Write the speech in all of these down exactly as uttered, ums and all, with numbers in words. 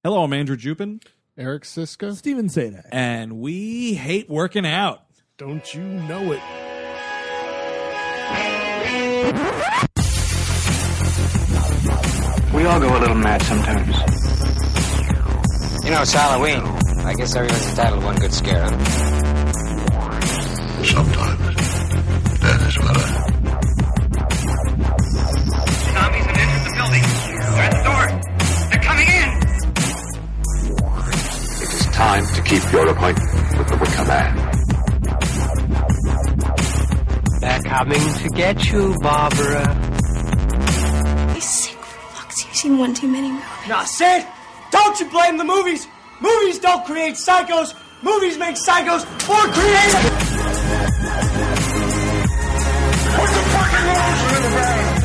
Hello, I'm Andrew Jupin. Eric Siska. Steven Sadak. And we hate working out. Don't you know it? We all go a little mad sometimes. You know, it's Halloween. I guess everyone's entitled to one good scare, huh? Sometimes death is better. Zombies have entered the building. They're at the door. They're coming in. It is time to keep your appointment with the Wicker Man. They're coming to get you, Barbara. He's sick for fuck's sake. You've seen one too many movies. Now, Sid, don't you blame the movies. Movies don't create psychos. Movies make psychos more creative. Put the fucking lotion in the bag.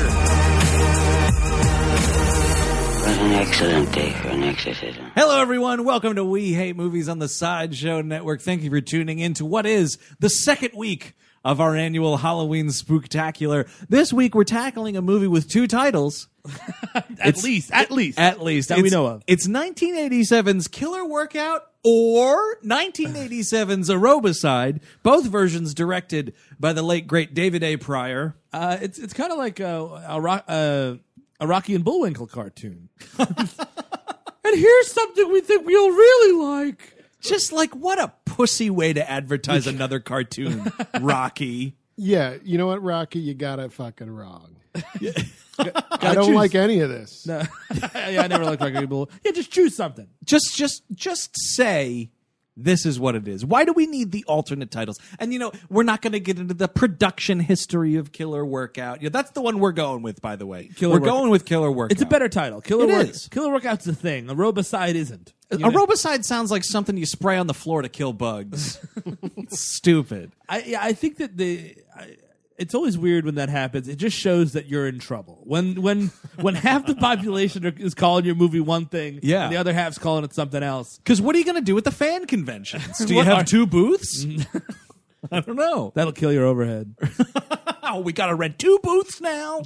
It was an excellent day for an exorcism. Hello, everyone. Welcome to We Hate Movies on the Sideshow Network. Thank you for tuning in to what is the second week of our annual Halloween Spooktacular. This week, we're tackling a movie with two titles. at It's- least, at least. At least. That we It's- know of. It's nineteen eighty-seven's Killer Workout or nineteen eighty-seven's Aerobicide, both versions directed by the late, great David A. Pryor. Uh, it's it's kind of like a, a, Ro- uh, a Rocky and Bullwinkle cartoon. And here's something we think we'll really like. Just like, what a pussy way to advertise another cartoon, Rocky. Yeah, you know what, Rocky? You got it fucking wrong. I Gotta don't choose. like any of this. No. yeah, I never liked Rocky and Bullwinkle. Yeah, just choose something. Just, just, just say this is what it is. Why do we need the alternate titles? And you know, we're not going to get into the production history of Killer Workout. Yeah, that's the one we're going with, by the way. Killer we're Workout. going with Killer Workout. It's a better title. Killer It Work- is. Killer Workout's the thing. Aerobicide isn't. You know? Aerobicide sounds like something you spray on the floor to kill bugs. It's stupid. I yeah, I think that the I, it's always weird when that happens. It just shows that you're in trouble. When when when half the population are, is calling your movie one thing, Yeah. and the other half's calling it something else. Because what are you going to do with the fan conventions? Do you What have are- two booths? I don't know. That'll kill your overhead. Oh, we got to rent two booths now.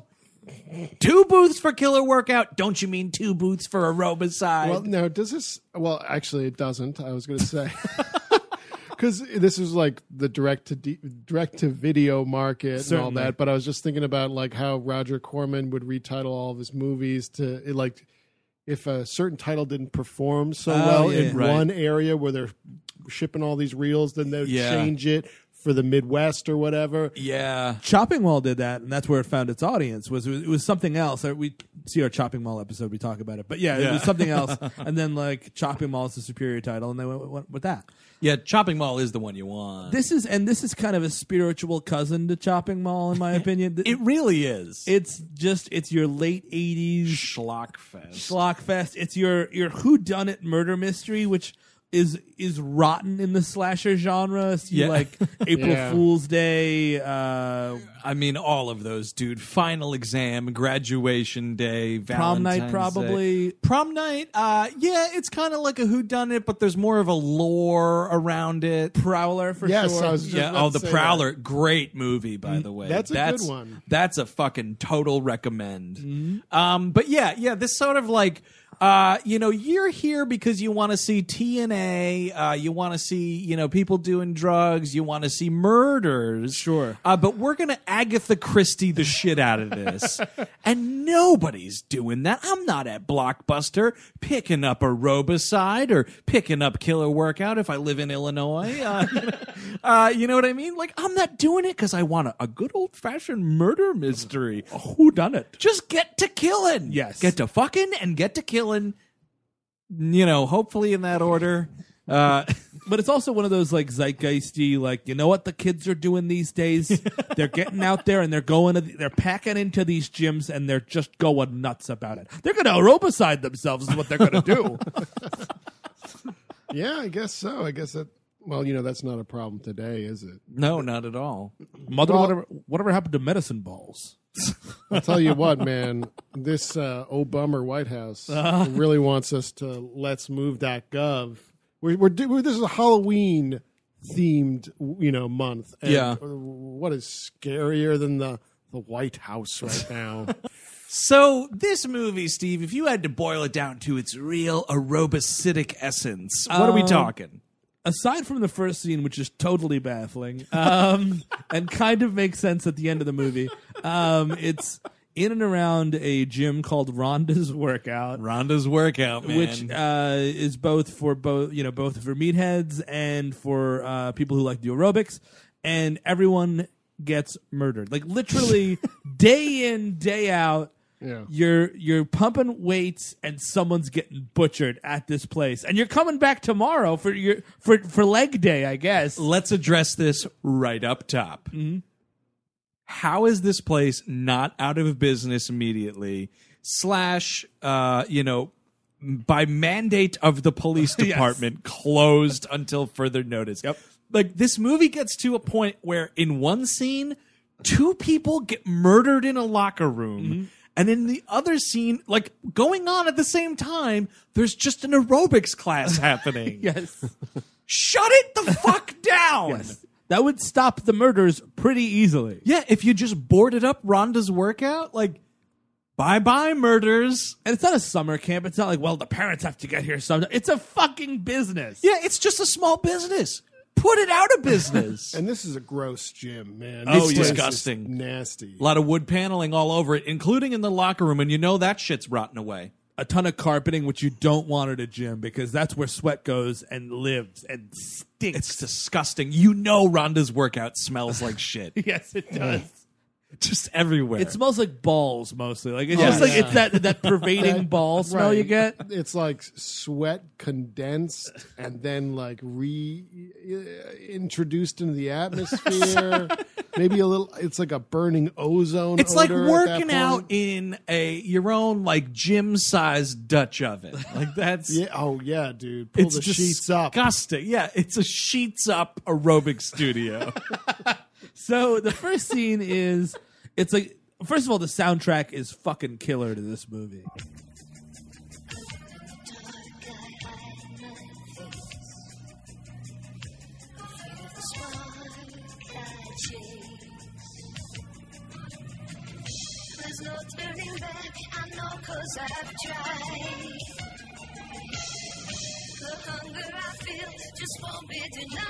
Two booths for Killer Workout. Don't you mean two booths for Aerobicide? Well, no, does this? Well, actually, it doesn't. I was going to say because this is like the direct to de- direct to video market and all Certainly. that. But I was just thinking about like how Roger Corman would retitle all of his movies to it, like if a certain title didn't perform so Oh, well yeah, in right. one area where they're shipping all these reels, then they would Yeah. change it for the Midwest or whatever. yeah. Chopping Mall did that, and that's where it found its audience. Was it was, it was something else? We see our Chopping Mall episode. We talk about it, but yeah, it Yeah. was something else. And then like Chopping Mall is the superior title, and they went, went with that. Yeah, Chopping Mall is the one you want. This is and this is kind of a spiritual cousin to Chopping Mall, in my opinion. It really is. It's just it's your late eighties Schlockfest. schlockfest. It's your your whodunit murder mystery, which is is rotten in the slasher genre. See, Yeah. like April Yeah. Fool's Day. Uh, I mean, all of those, dude. Final exam, graduation day, Prom night, Valentine's probably. Day. Prom night, uh, yeah, it's kind of like a whodunit, but there's more of a lore around it. Prowler for Yes, sure. I was just Yeah, about oh, to the say Prowler, great movie, by the way. that's a good one. That's a fucking total recommend. Um, but yeah, yeah, this sort of like, uh, you know, you're here because you want to see T N A, uh, you want to see, you know, people doing drugs, you want to see murders. Sure. Uh, but we're going to Agatha Christie the shit out of this. And nobody's doing that. I'm not at Blockbuster picking up Aerobicide or picking up Killer Workout if I live in Illinois. Uh, you, know, uh, you know what I mean? Like, I'm not doing it because I want a, a good old-fashioned murder mystery. whodunit. Just get to killing. Yes. Get to fucking and get to killing. You know, hopefully in that order. Uh, But it's also one of those like zeitgeisty, like, you know what the kids are doing these days? They're getting out there and they're going to, the, they're packing into these gyms and they're just going nuts about it. They're going to aerobicide themselves is what they're going to do. Yeah, I guess so. I guess that. Well, you know, that's not a problem today, is it? no, not at all. Mother, Well- whatever, whatever happened to medicine balls? I'll tell you what, man. This uh, Obama White House Uh-huh. really wants us to let's move dot gov. We're, we're, do- we're this is a Halloween themed, you know, month. And Yeah. what is scarier than the the White House right now? So this movie, Steve, if you had to boil it down to its real aerobacitic essence, what are we Um, talking? Aside from the first scene, which is totally baffling, um, and kind of makes sense at the end of the movie, um, it's in and around a gym called Rhonda's Workout. Rhonda's Workout, man. Which uh, is both for both, you know, both for meatheads and for uh, people who like to do aerobics, and everyone gets murdered. Like literally, day in, day out. Yeah. You're you're pumping weights and someone's getting butchered at this place, and you're coming back tomorrow for your for for leg day, I guess. Let's address this right up top. Mm-hmm. How is this place not out of business immediately? Slash, uh, you know, by mandate of the police Yes. department, closed until further notice. Yep. Like this movie gets to a point where in one scene, two people get murdered in a locker room. Mm-hmm. And in the other scene, like going on at the same time, there's just an aerobics class happening. Yes. Shut it the fuck down. Yes. That would stop the murders pretty easily. Yeah, if you just boarded up Rhonda's Workout, like, bye-bye murders. And it's not a summer camp. It's not like, well, the parents have to get here sometime. It's a fucking business. Yeah, it's just a small business. Put it out of business. And this is a gross gym, man. Oh, This place is disgusting. nasty. A lot of wood paneling all over it, including in the locker room, and you know that shit's rotten away. A ton of carpeting, which you don't want at a gym because that's where sweat goes and lives and stinks. It's disgusting. You know Rhonda's Workout smells like shit. Yes, it does. Just everywhere. It smells like balls mostly. Like it's Yeah. just like Yeah. it's that that pervading ball smell Right. you get. It's like sweat condensed and then like re introduced into the atmosphere. Maybe a little. It's like a burning ozone. It's like odor at that working point. out in a your own like gym-sized Dutch oven. Like that's Yeah. Oh yeah, dude. Pull it's the sheets up. disgusting. Yeah, it's a sheets up aerobic studio. So the first scene is it's like first of all the soundtrack is fucking killer to this movie. There's no turning back, I know 'cause I've tried. The hunger I feel just won't be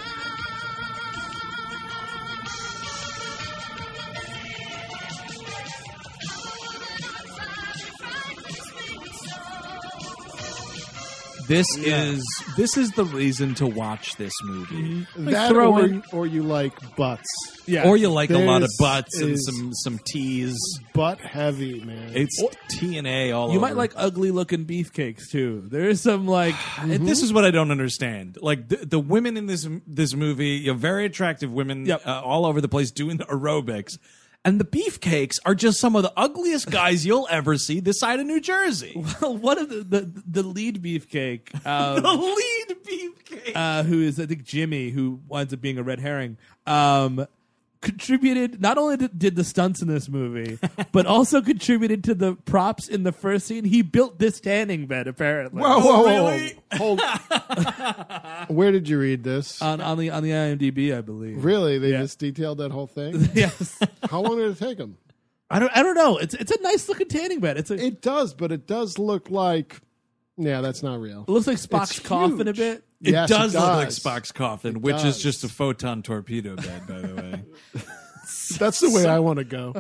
This is this is the reason to watch this movie. That throw or, in- or you like butts. Yeah. Or you like a lot of This butts and is- some some T's. Butt heavy, man. It's T and A all You over. might like ugly looking beefcakes too. There is some like And this is what I don't understand. Like the, the women in this this movie, you know, very attractive women Yep. uh, all over the place doing the aerobics. And the beefcakes are just some of the ugliest guys you'll ever see this side of New Jersey. one of the the, the lead beefcake, um, The lead beefcake. uh, who is I think Jimmy, who winds up being a red herring, um, contributed. Not only did, did the stunts in this movie, but also contributed to the props in the first scene. He built this tanning bed apparently. Whoa, whoa, whoa, really? whoa. Hold. Where did you read this? On, on the on the IMDb, I believe. really? They yeah. just detailed that whole thing? Yes. How long did it take them? I don't. I don't know. It's it's a nice looking tanning bed. It's a, it It does, but it does look like. Yeah, that's not real. looks like Spock's It's coffin a huge. bit. It Yes, does it look like does. Spock's coffin, It which is does. just a photon torpedo bed, by the way. That's the way I want to go.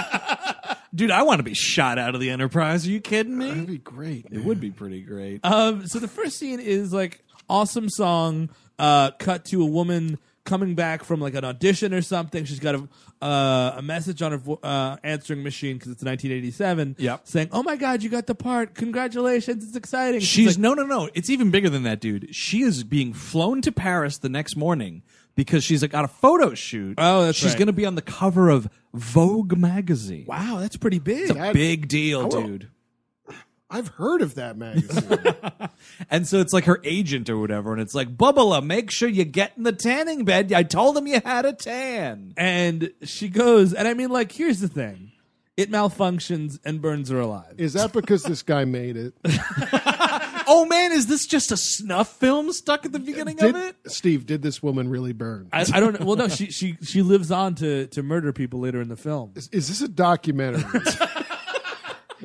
Dude, I want to be shot out of the Enterprise. Are you kidding That'd me? be great. It would be pretty great. Um, so the first scene is like awesome song. Uh, cut to a woman coming back from like an audition or something. She's got a uh, a message on her vo- uh, answering machine because it's nineteen eighty-seven. Yep. Saying, "Oh my God, you got the part! Congratulations! It's exciting." She's like, no, no, no. It's even bigger than that, dude. She is being flown to Paris the next morning because she's got a photo shoot. Oh, that's she's right. going to be on the cover of Vogue magazine. wow, that's pretty big. It's a That- big deal, I will- dude. I've heard of that magazine. And so it's like her agent or whatever, and it's like, Bubba, make sure you get in the tanning bed. I told them you had a tan. And she goes, and I mean, like, here's the thing: it malfunctions and burns her alive. Is that because this guy made it? Oh man, is this just a snuff film stuck at the beginning Did, of it? Steve, did this woman really burn? I, I don't know. Well, no, she she she lives on to to murder people later in the film. Is, is this a documentary?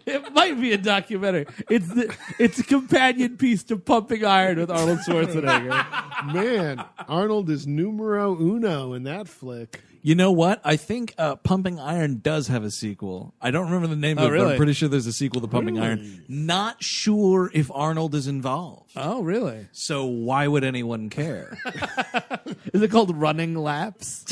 might be a documentary. It's the it's a companion piece to Pumping Iron with Arnold Schwarzenegger. Man, Arnold is numero uno in that flick. You know what? I think uh, Pumping Iron does have a sequel. I don't remember the name Oh, of it, but really? I'm pretty sure there's a sequel to Pumping Really? Iron. Not sure if Arnold is involved. Oh, really? So why would anyone care? Is it called Running Laps?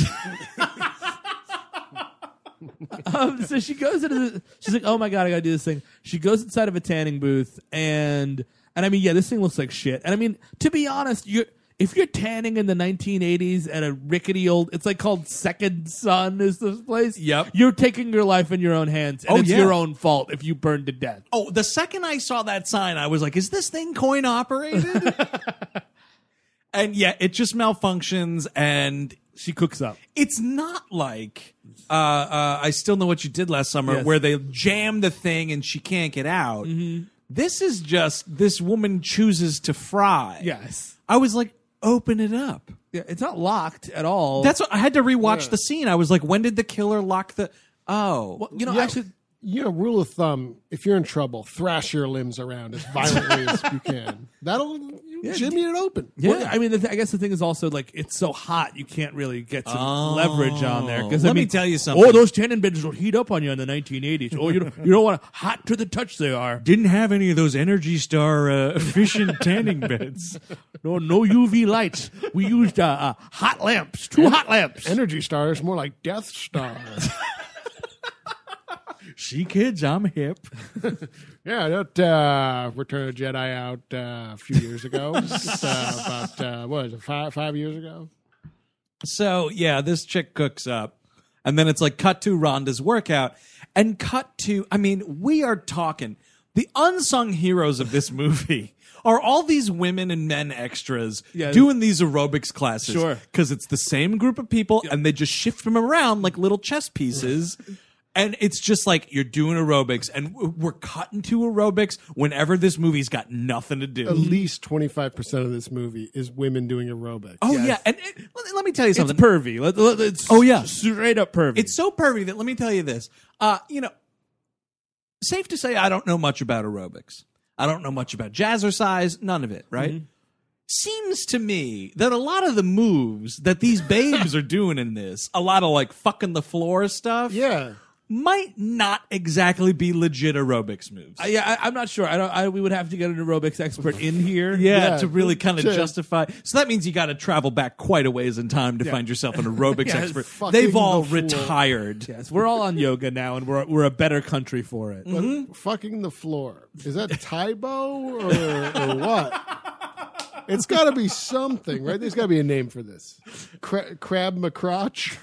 um, so she goes into the, she's like, oh my God, I gotta do this thing. She goes inside of a tanning booth and, and I mean, yeah, this thing looks like shit. And I mean, to be honest, you're, if you're tanning in the nineteen eighties at a rickety old, it's like called Second Sun is this place. Yep. You're taking your life in your own hands. And Oh, it's yeah. your own fault if you burn to death. Oh, the second I saw that sign, I was like, is this thing coin operated? And yeah, it just malfunctions and She cooks up. it's not like uh, uh, I Still Know What You Did Last Summer, Yes. where they jam the thing and she can't get out. This is just this woman chooses to fry. Yes. I was like, open it up. Yeah, it's not locked at all. That's what I had to rewatch Yeah. the scene. I was like, when did the killer lock the? Oh, well, you know, Yeah. actually, You know, rule of thumb: if you're in trouble, thrash your limbs around as violently as you can. That'll Yeah. jimmy it open. Well, I mean, the th- I guess the thing is also like it's so hot you can't really get some Oh. leverage on there. Because Let I me mean, tell you something. Oh, those tanning beds will heat up on you in the nineteen eighties. Oh, you don't, you don't want to hot to the touch. They are. didn't have any of those Energy Star uh, efficient tanning beds. No, no U V lights. We used uh, uh, hot lamps. Two hot lamps. Energy Star is more like Death Star. She kids, I'm hip. Yeah, that uh, Return of the Jedi out uh, a few years ago. Just, uh, about uh, what is it, five five years ago? So yeah, this chick cooks up, and then it's like cut to Rhonda's workout, and cut to. I mean, we are talking the unsung heroes of this movie. Are all these women and men extras Yeah. doing these aerobics classes? Sure. Because it's the same group of people, and they just shift them around like little chess pieces. And it's just like you're doing aerobics, and we're cutting to aerobics whenever this movie's got nothing to do. At least twenty-five percent of this movie is women doing aerobics. Oh Yes. yeah, and it, let, let me tell you It's something. pervy. Let- let- it's Oh, yeah. straight up pervy. It's so pervy that let me tell you this. Uh, you know, safe to say I don't know much about aerobics. I don't know much about jazzercise, none of it, right? Mm-hmm. Seems to me that a lot of the moves that these babes are doing in this, a lot of like fucking the floor stuff, Yeah. might not exactly be legit aerobics moves. Uh, yeah, I, I'm not sure. I don't. I, we would have to get an aerobics expert in here. yeah, Yeah, to really kind of to- justify. So that means you got to travel back quite a ways in time to find yourself an aerobics Yes, expert. fucking They've all the floor. retired. Yes, we're all on yoga now, and we're we're a better country for it. But fucking the floor. Is that Tybo or, or what? It's got to be something, right? There's got to be a name for this. Cra- crab McCrotch?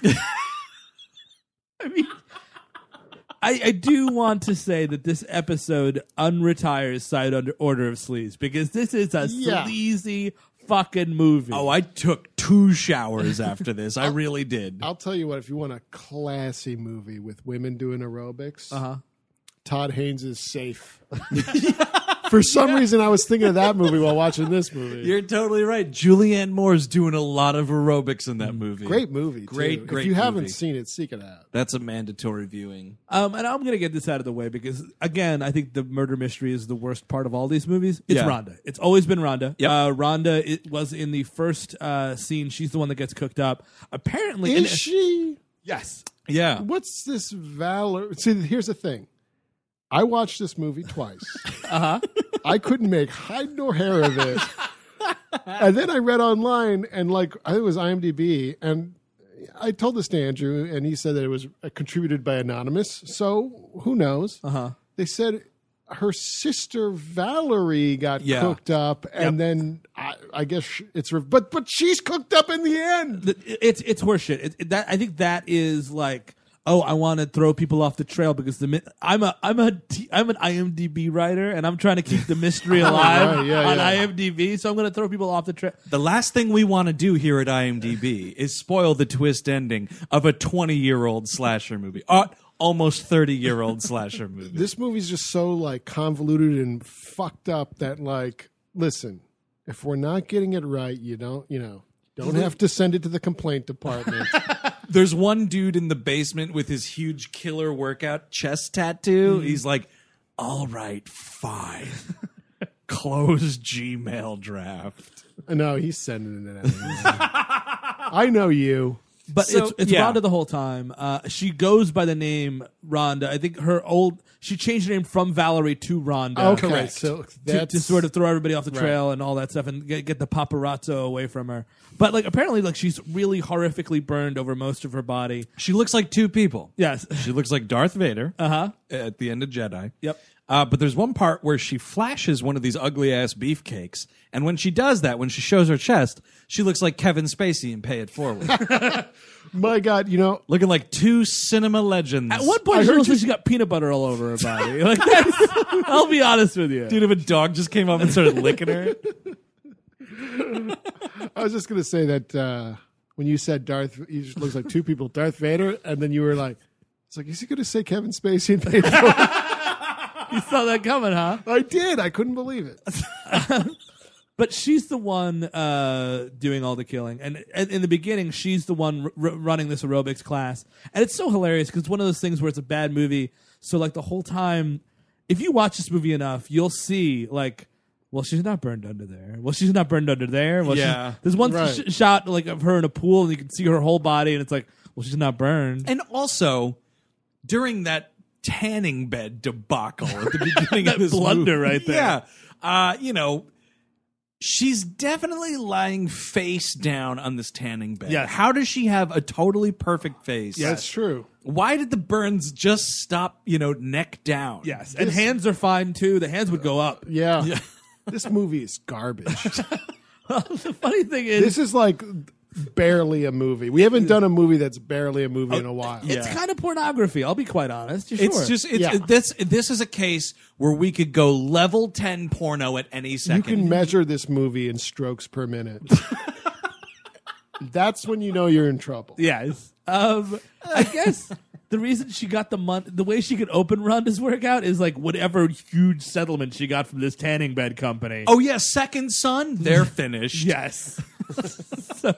I mean, I, I do want to say that this episode unretires Side Under Order of Sleaze because this is a Yeah. sleazy fucking movie. Oh, I took two showers after this. I really did. I'll tell you what, if you want a classy movie with women doing aerobics, uh-huh. Todd Haynes is Safe. For some reason, I was thinking of that movie while watching this movie. You're totally right. Julianne Moore's doing a lot of aerobics in that movie. Great movie, too. Great, great If you haven't movie. seen it, seek it out. That's a mandatory viewing. Um, and I'm going to get this out of the way because, again, I think the murder mystery is the worst part of all these movies. It's Yeah. Rhonda. It's always been Rhonda. Yep. Uh, Rhonda it was in the first uh, scene. She's the one that gets cooked up. Apparently, Is and- she? Yes. Yeah. What's this valor? See, here's the thing. I watched this movie twice. Uh huh. I couldn't make hide nor hair of it. And then I read online, and like I think it was IMDb, and I told this to Andrew, and he said that it was uh, contributed by Anonymous. So who knows? Uh huh. They said her sister Valerie got Yeah. cooked up, and then I, I guess sh- it's re- but but she's cooked up in the end. It's it's horseshit. It, it, that I think that is like. Oh, I want to throw people off the trail because the mi- I'm a I'm a T- I'm an IMDb writer and I'm trying to keep the mystery alive Right, yeah, on yeah. IMDb, so I'm going to throw people off the trail. The last thing we want to do here at IMDb is spoil the twist ending of a twenty-year-old slasher movie. Uh, almost thirty-year-old slasher movie. This movie's just so like convoluted and fucked up that like, listen, if we're not getting it right, you don't, you know, don't have to send it to the complaint department. There's one dude in the basement with his huge killer workout chest tattoo. Mm-hmm. He's like, all right, fine. Close Gmail draft. No, he's sending it anyway. I know you. But So, it's it's yeah. Rhonda the whole time. Uh, she goes by the name Rhonda. I think her old she changed her name from Valerie to Rhonda. Okay, Correct. so To, that's to sort of throw everybody off the trail and all that stuff and get, get the paparazzo away from her. But like apparently like she's really horrifically burned over most of her body. She looks like two people. Yes. She looks like Darth Vader Uh-huh. at the end of Jedi. Yep. Uh, but there's one part where she flashes one of these ugly ass beefcakes, and when she does that, when she shows her chest, she looks like Kevin Spacey in Pay It Forward, my God. You know, looking like two cinema legends. At one point, I she heard looks you- like she got peanut butter all over her body. Like that's, I'll be honest with you. Dude, if a dog just came up and started licking her, I was just gonna say that uh, when you said Darth, he just looks like two people, Darth Vader, and then you were like, "It's like, is he gonna say Kevin Spacey and Pay It Forward?" You saw that coming, huh? I did. I couldn't believe it. But she's the one uh, doing all the killing, and, and in the beginning, she's the one r- r- running this aerobics class, and it's so hilarious because it's one of those things where it's a bad movie. So like the whole time, if you watch this movie enough, you'll see like, well, she's not burned under there. Well, she's not burned under there. Well, she's- Yeah. there's one Right. sh- shot like of her in a pool, and you can see her whole body, and it's like, well, she's not burned. and also during that tanning bed debacle at the beginning of this blunder movie, right there. Yeah, uh, you know. She's definitely lying face down on this tanning bed. Yes. How does she have a totally perfect face? That's true. Why did the burns just stop, you know, neck down? Yes, and hands are fine too. The hands would go up. Yeah. This movie is garbage. The funny thing is, This is like barely a movie. We haven't done a movie that's barely a movie in a while. it's kind of pornography. I'll be quite honest. You're It's sure. just it's Yeah. this this is a case where we could go level ten porno at any You second. can measure this movie in strokes per minute. That's when you know you're in trouble. Yes. Um, I guess the reason she got the mon- the way she could open Rhonda's workout is like whatever huge settlement she got from this tanning bed company. Oh yeah, Second Son, they're finished. yes. so,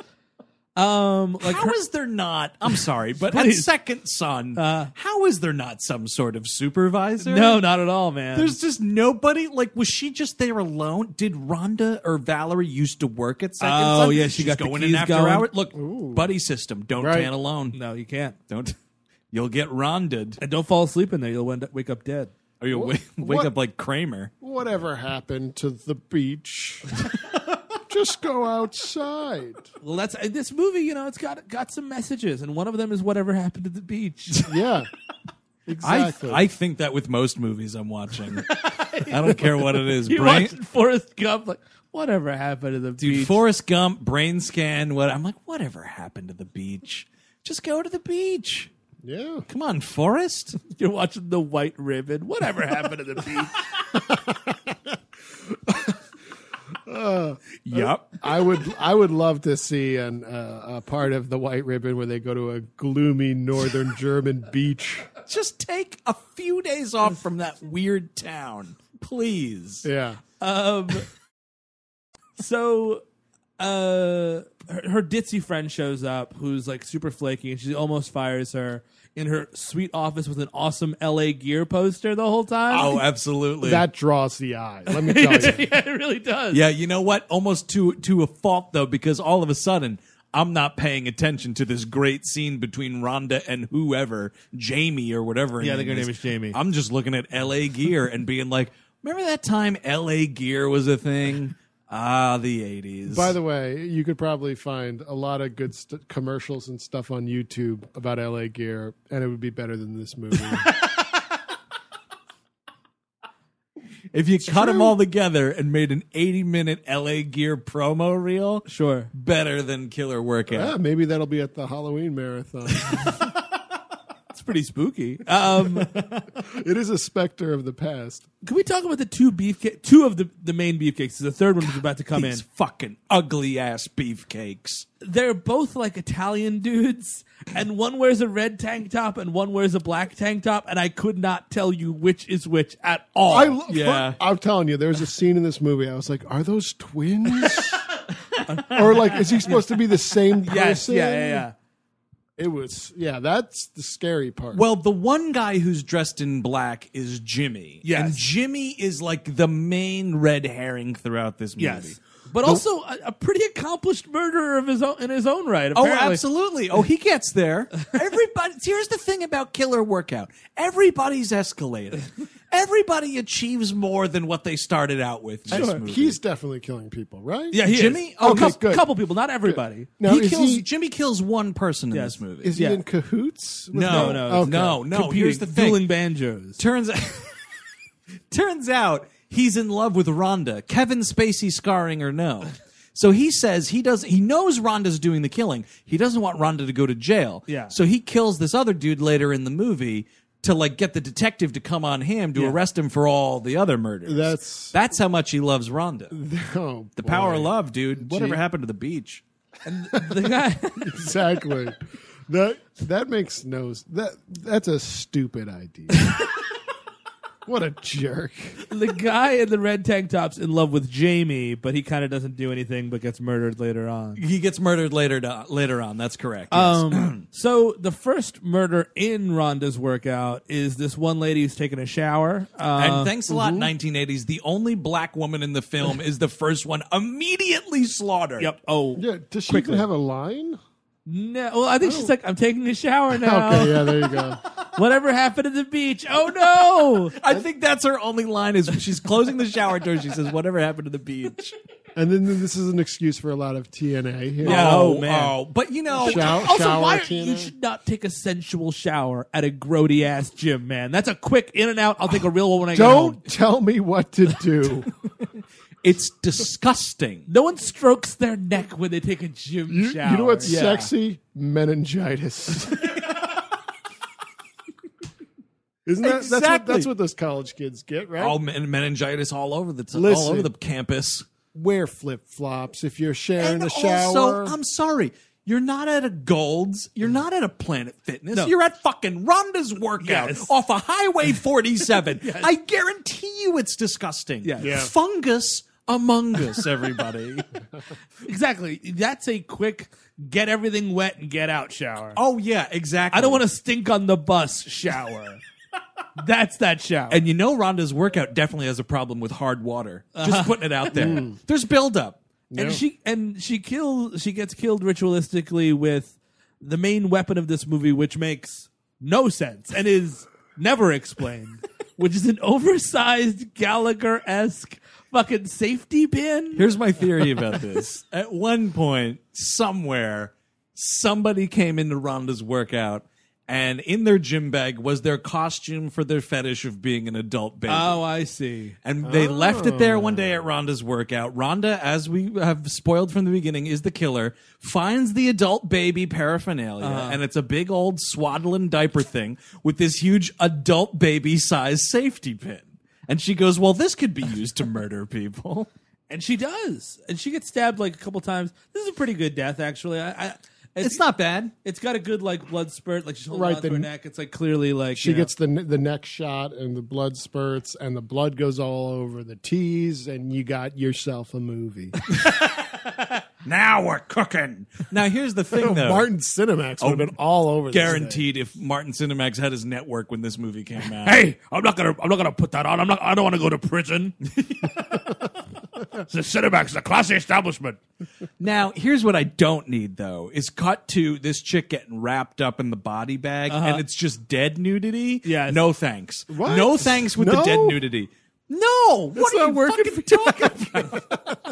um, like How her- is there not? I'm sorry, but at Please. Second Son, Uh, how is there not some sort of supervisor? no, not at all, man. There's just nobody. Like, was she just there alone? Did Rhonda or Valerie used to work at Second Oh, Son? yeah, she She's got the going keys in after going. hours. Look, buddy system. Don't Right. tan alone. no, you can't. Don't. You'll get Rhonda'd. And don't fall asleep in there. You'll end up, wake up dead. Or you'll wake, wake what- up like Kramer. Whatever happened to the beach? Just go outside. Well, that's uh, this movie. You know, it's got got some messages, and one of them is whatever happened to the beach. Yeah. I Exactly. I think that with most movies I'm watching. I don't care what it is. You Brain, watching Forrest Gump, like whatever happened to the dude, beach? Forrest Gump, brain scan. What I'm like, whatever happened to the beach? Just go to the beach. yeah. Come on, Forrest. You're watching The White Ribbon. Whatever happened to the beach? Yep. I would I would love to see an, uh, a part of the White Ribbon where they go to a gloomy northern German beach. Just take a few days off from that weird town, please. Yeah. Um, so, uh, her, her ditzy friend shows up, who's like super flaky, and she almost fires her in her sweet office with an awesome L A Gear poster the whole time. Oh, absolutely. That draws the eye. Let me tell you. yeah, it really does. Yeah, you know what? Almost to to a fault though, because all of a sudden I'm not paying attention to this great scene between Rhonda and whoever, Jamie or whatever. her Yeah, I think her name name is Jamie. I'm just looking at L A Gear and being like, remember that time L A Gear was a thing? Ah, the eighties. By the way, you could probably find a lot of good st- commercials and stuff on YouTube about L A Gear, and it would be better than this movie. if you cut them all together and made an eighty minute L A Gear promo reel, Sure. better than Killer Workout. yeah, maybe that'll be at the Halloween marathon. It's pretty spooky. Um, It is a specter of the past. can we talk about the two beefcake, two of the, the main beefcakes? The third one is about to come in. These fucking ugly ass beefcakes. They're both like Italian dudes, and one wears a red tank top and one wears a black tank top, and I could not tell you which is which at all. I lo- yeah. for- I'm telling you, there's a scene in this movie. I was like, are those twins? Or like, is he supposed to be the same person? yes, yeah, yeah, yeah. It was, yeah, that's the scary part. Well, the one guy who's dressed in black is Jimmy. Yes. And Jimmy is like the main red herring throughout this movie. Yes. But also a, a pretty accomplished murderer of his own in his own right. Oh, Apparently. absolutely. Oh, he gets there. Everybody. Here's the thing about Killer Workout. Everybody's escalating. Everybody achieves more than what they started out with. In this movie. He's definitely killing people, right? Yeah, he Jimmy? Is. Oh, a couple, good. couple people, not everybody. Now, he is kills. he, Jimmy kills one person in Yes. this movie. is he Yeah. in cahoots? with No, them? no, Okay. no, no. Competing, Here's the thing. dueling banjos. Turns turns out he's in love with Rhonda, Kevin Spacey scarring or no. So he says he does. He knows Rhonda's doing the killing. He doesn't want Rhonda to go to jail. Yeah. So he kills this other dude later in the movie to like get the detective to come on him to Yeah. arrest him for all the other murders. That's- that's how much he loves Rhonda. Oh, The boy. power of love, dude. Whatever Gee. happened to the beach? The guy. Exactly. that that makes no that that's a stupid idea. What a jerk. The guy in the red tank top's in love with Jamie, but he kind of doesn't do anything, but gets murdered later on. He gets murdered later. To, later on. That's correct. Yes. Um, so the first murder in Rhonda's workout is this one lady who's taking a shower. Uh, And thanks a lot, nineteen eighties. The only black woman in the film is the first one immediately slaughtered. Yep. Oh, Yeah, does she Quickly. even have a line? no. Well, I think she's like, I'm taking a shower now. Okay, yeah, there you go. Whatever happened to the beach? Oh no! I think that's her only line is when she's closing the shower door. She says, "Whatever happened to the beach?" And then this is an excuse for a lot of T N A here. Yeah. oh, Oh, man. oh. But you know, Shower, Also, shower why T N A? you should not take a sensual shower at a grody ass gym, man? That's a quick in and out. I'll take a real one when I get home. Don't tell me what to do. it's disgusting. No one strokes their neck when they take a gym You, shower. you know what's Yeah. sexy? Meningitis. Isn't that that's what, Exactly. that's what those college kids get, right? Oh, men- meningitis all over the t- all Listen. over the campus. Wear flip flops if you're sharing And a shower. also, I'm sorry. You're not at a Gold's. You're not at a Planet Fitness. No. You're at fucking Rhonda's workout Yes. off of Highway forty-seven. I guarantee you it's disgusting. Yes. Yeah. Fungus among us, everybody. Exactly. That's a quick get everything wet and get out shower. Oh, yeah, exactly. I don't want to stink on the bus shower. That's that shower. And you know Rhonda's workout definitely has a problem with hard water. Just putting it out there. There's buildup. And she and she kills she gets killed ritualistically with the main weapon of this movie, which makes no sense and is never explained, which is an oversized Gallagher-esque fucking safety pin. Here's my theory about this. At one point, somewhere, somebody came into Rhonda's workout, and in their gym bag was their costume for their fetish of being an adult baby. Oh, I see. And they left it there one day at Rhonda's workout. Rhonda, as we have spoiled from the beginning, is the killer, finds the adult baby paraphernalia, and it's a big old swaddling diaper thing with this huge adult baby size safety pin. And she goes, well, this could be used to murder people. And she does. And she gets stabbed like a couple times. This is a pretty good death, actually. I, I It's not bad. It's got a good like blood spurt. Like she's holding Right, on to the- her neck. It's like clearly like She you know. gets the the neck shot and the blood spurts and the blood goes all over the tees and you got yourself a movie. Now we're cooking. Now, here's the thing, though. Martin Cinemax would have been all over. this Guaranteed if Martin Cinemax had his network when this movie came out. Hey, I'm not gonna I'm not gonna put that on. I'm not I don't want to go to prison. The Cinemax, a classy establishment. Now, here's what I don't need, though, is cut to this chick getting wrapped up in the body bag, and it's just dead nudity. Yes. No thanks. What? No thanks with the No? dead nudity. No. What are not you working fucking talking about?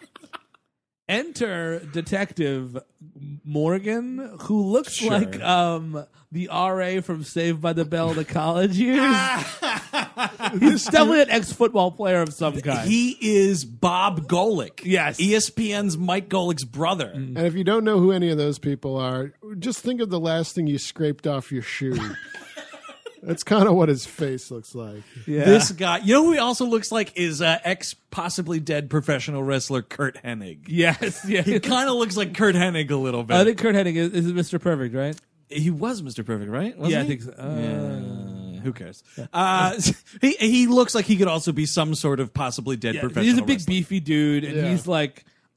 Enter Detective Morgan, who looks Sure. like um the R A from Saved by the Bell the college years. He's definitely an ex-football player of some kind. He is Bob Golick. Yes. E S P N's Mike Golick's brother. And if you don't know who any of those people are, just think of the last thing you scraped off your shoe. That's kind of what his face looks like. Yeah. This guy, you know who he also looks like is uh, ex possibly dead professional wrestler Kurt Hennig. Yes, yeah. He kind of looks like Kurt Hennig a little bit. I think Kurt Hennig is, is Mister Perfect, right? He was Mister Perfect, right? Wasn't yeah, he? I think so. Uh, Yeah, who cares? Uh, he he looks like he could also be some sort of possibly dead yeah, professional he's a big wrestler. beefy dude, and Yeah. he's like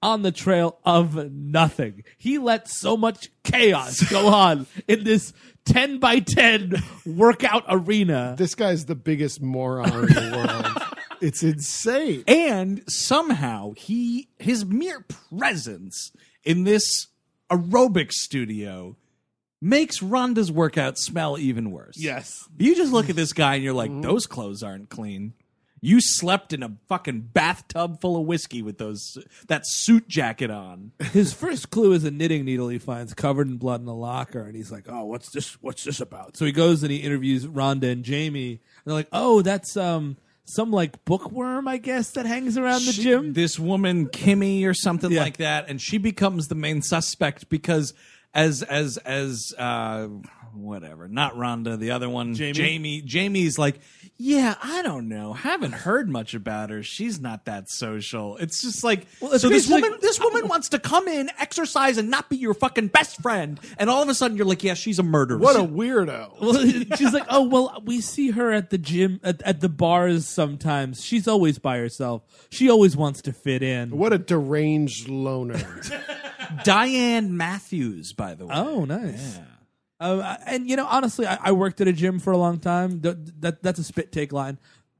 on the trail of nothing. He let so much chaos go on in this ten by ten workout arena. This guy's the biggest moron in the world. It's insane. And somehow he his mere presence in this aerobic studio makes Rhonda's workout smell even worse. Yes. You just look at this guy and you're like, those clothes aren't clean. You slept in a fucking bathtub full of whiskey with those that suit jacket on. His first clue is a knitting needle he finds covered in blood in the locker, and he's like, "Oh, what's this? What's this about?" So he goes and he interviews Rhonda and Jamie, and they're like, "Oh, that's um some like bookworm, I guess, that hangs around the She- gym." This woman, Kimmy or something Yeah. like that, and she becomes the main suspect because as as as uh whatever, not Rhonda, the other one, Jamie? Jamie. Jamie's like, yeah, I don't know, haven't heard much about her. She's not that social. It's just like, Well, it's so this basically- woman, this woman wants to come in, exercise, and not be your fucking best friend, and all of a sudden you're like, yeah, she's a murderer. What a weirdo. Well, she's like, "Oh, well, we see her at the gym, at, at the bars sometimes. She's always by herself. She always wants to fit in." What a deranged loner. Diane Matthews, by the way. Oh, nice. Um, and you know, honestly, I, I worked at a gym for a long time. Th- that that's a spit take line,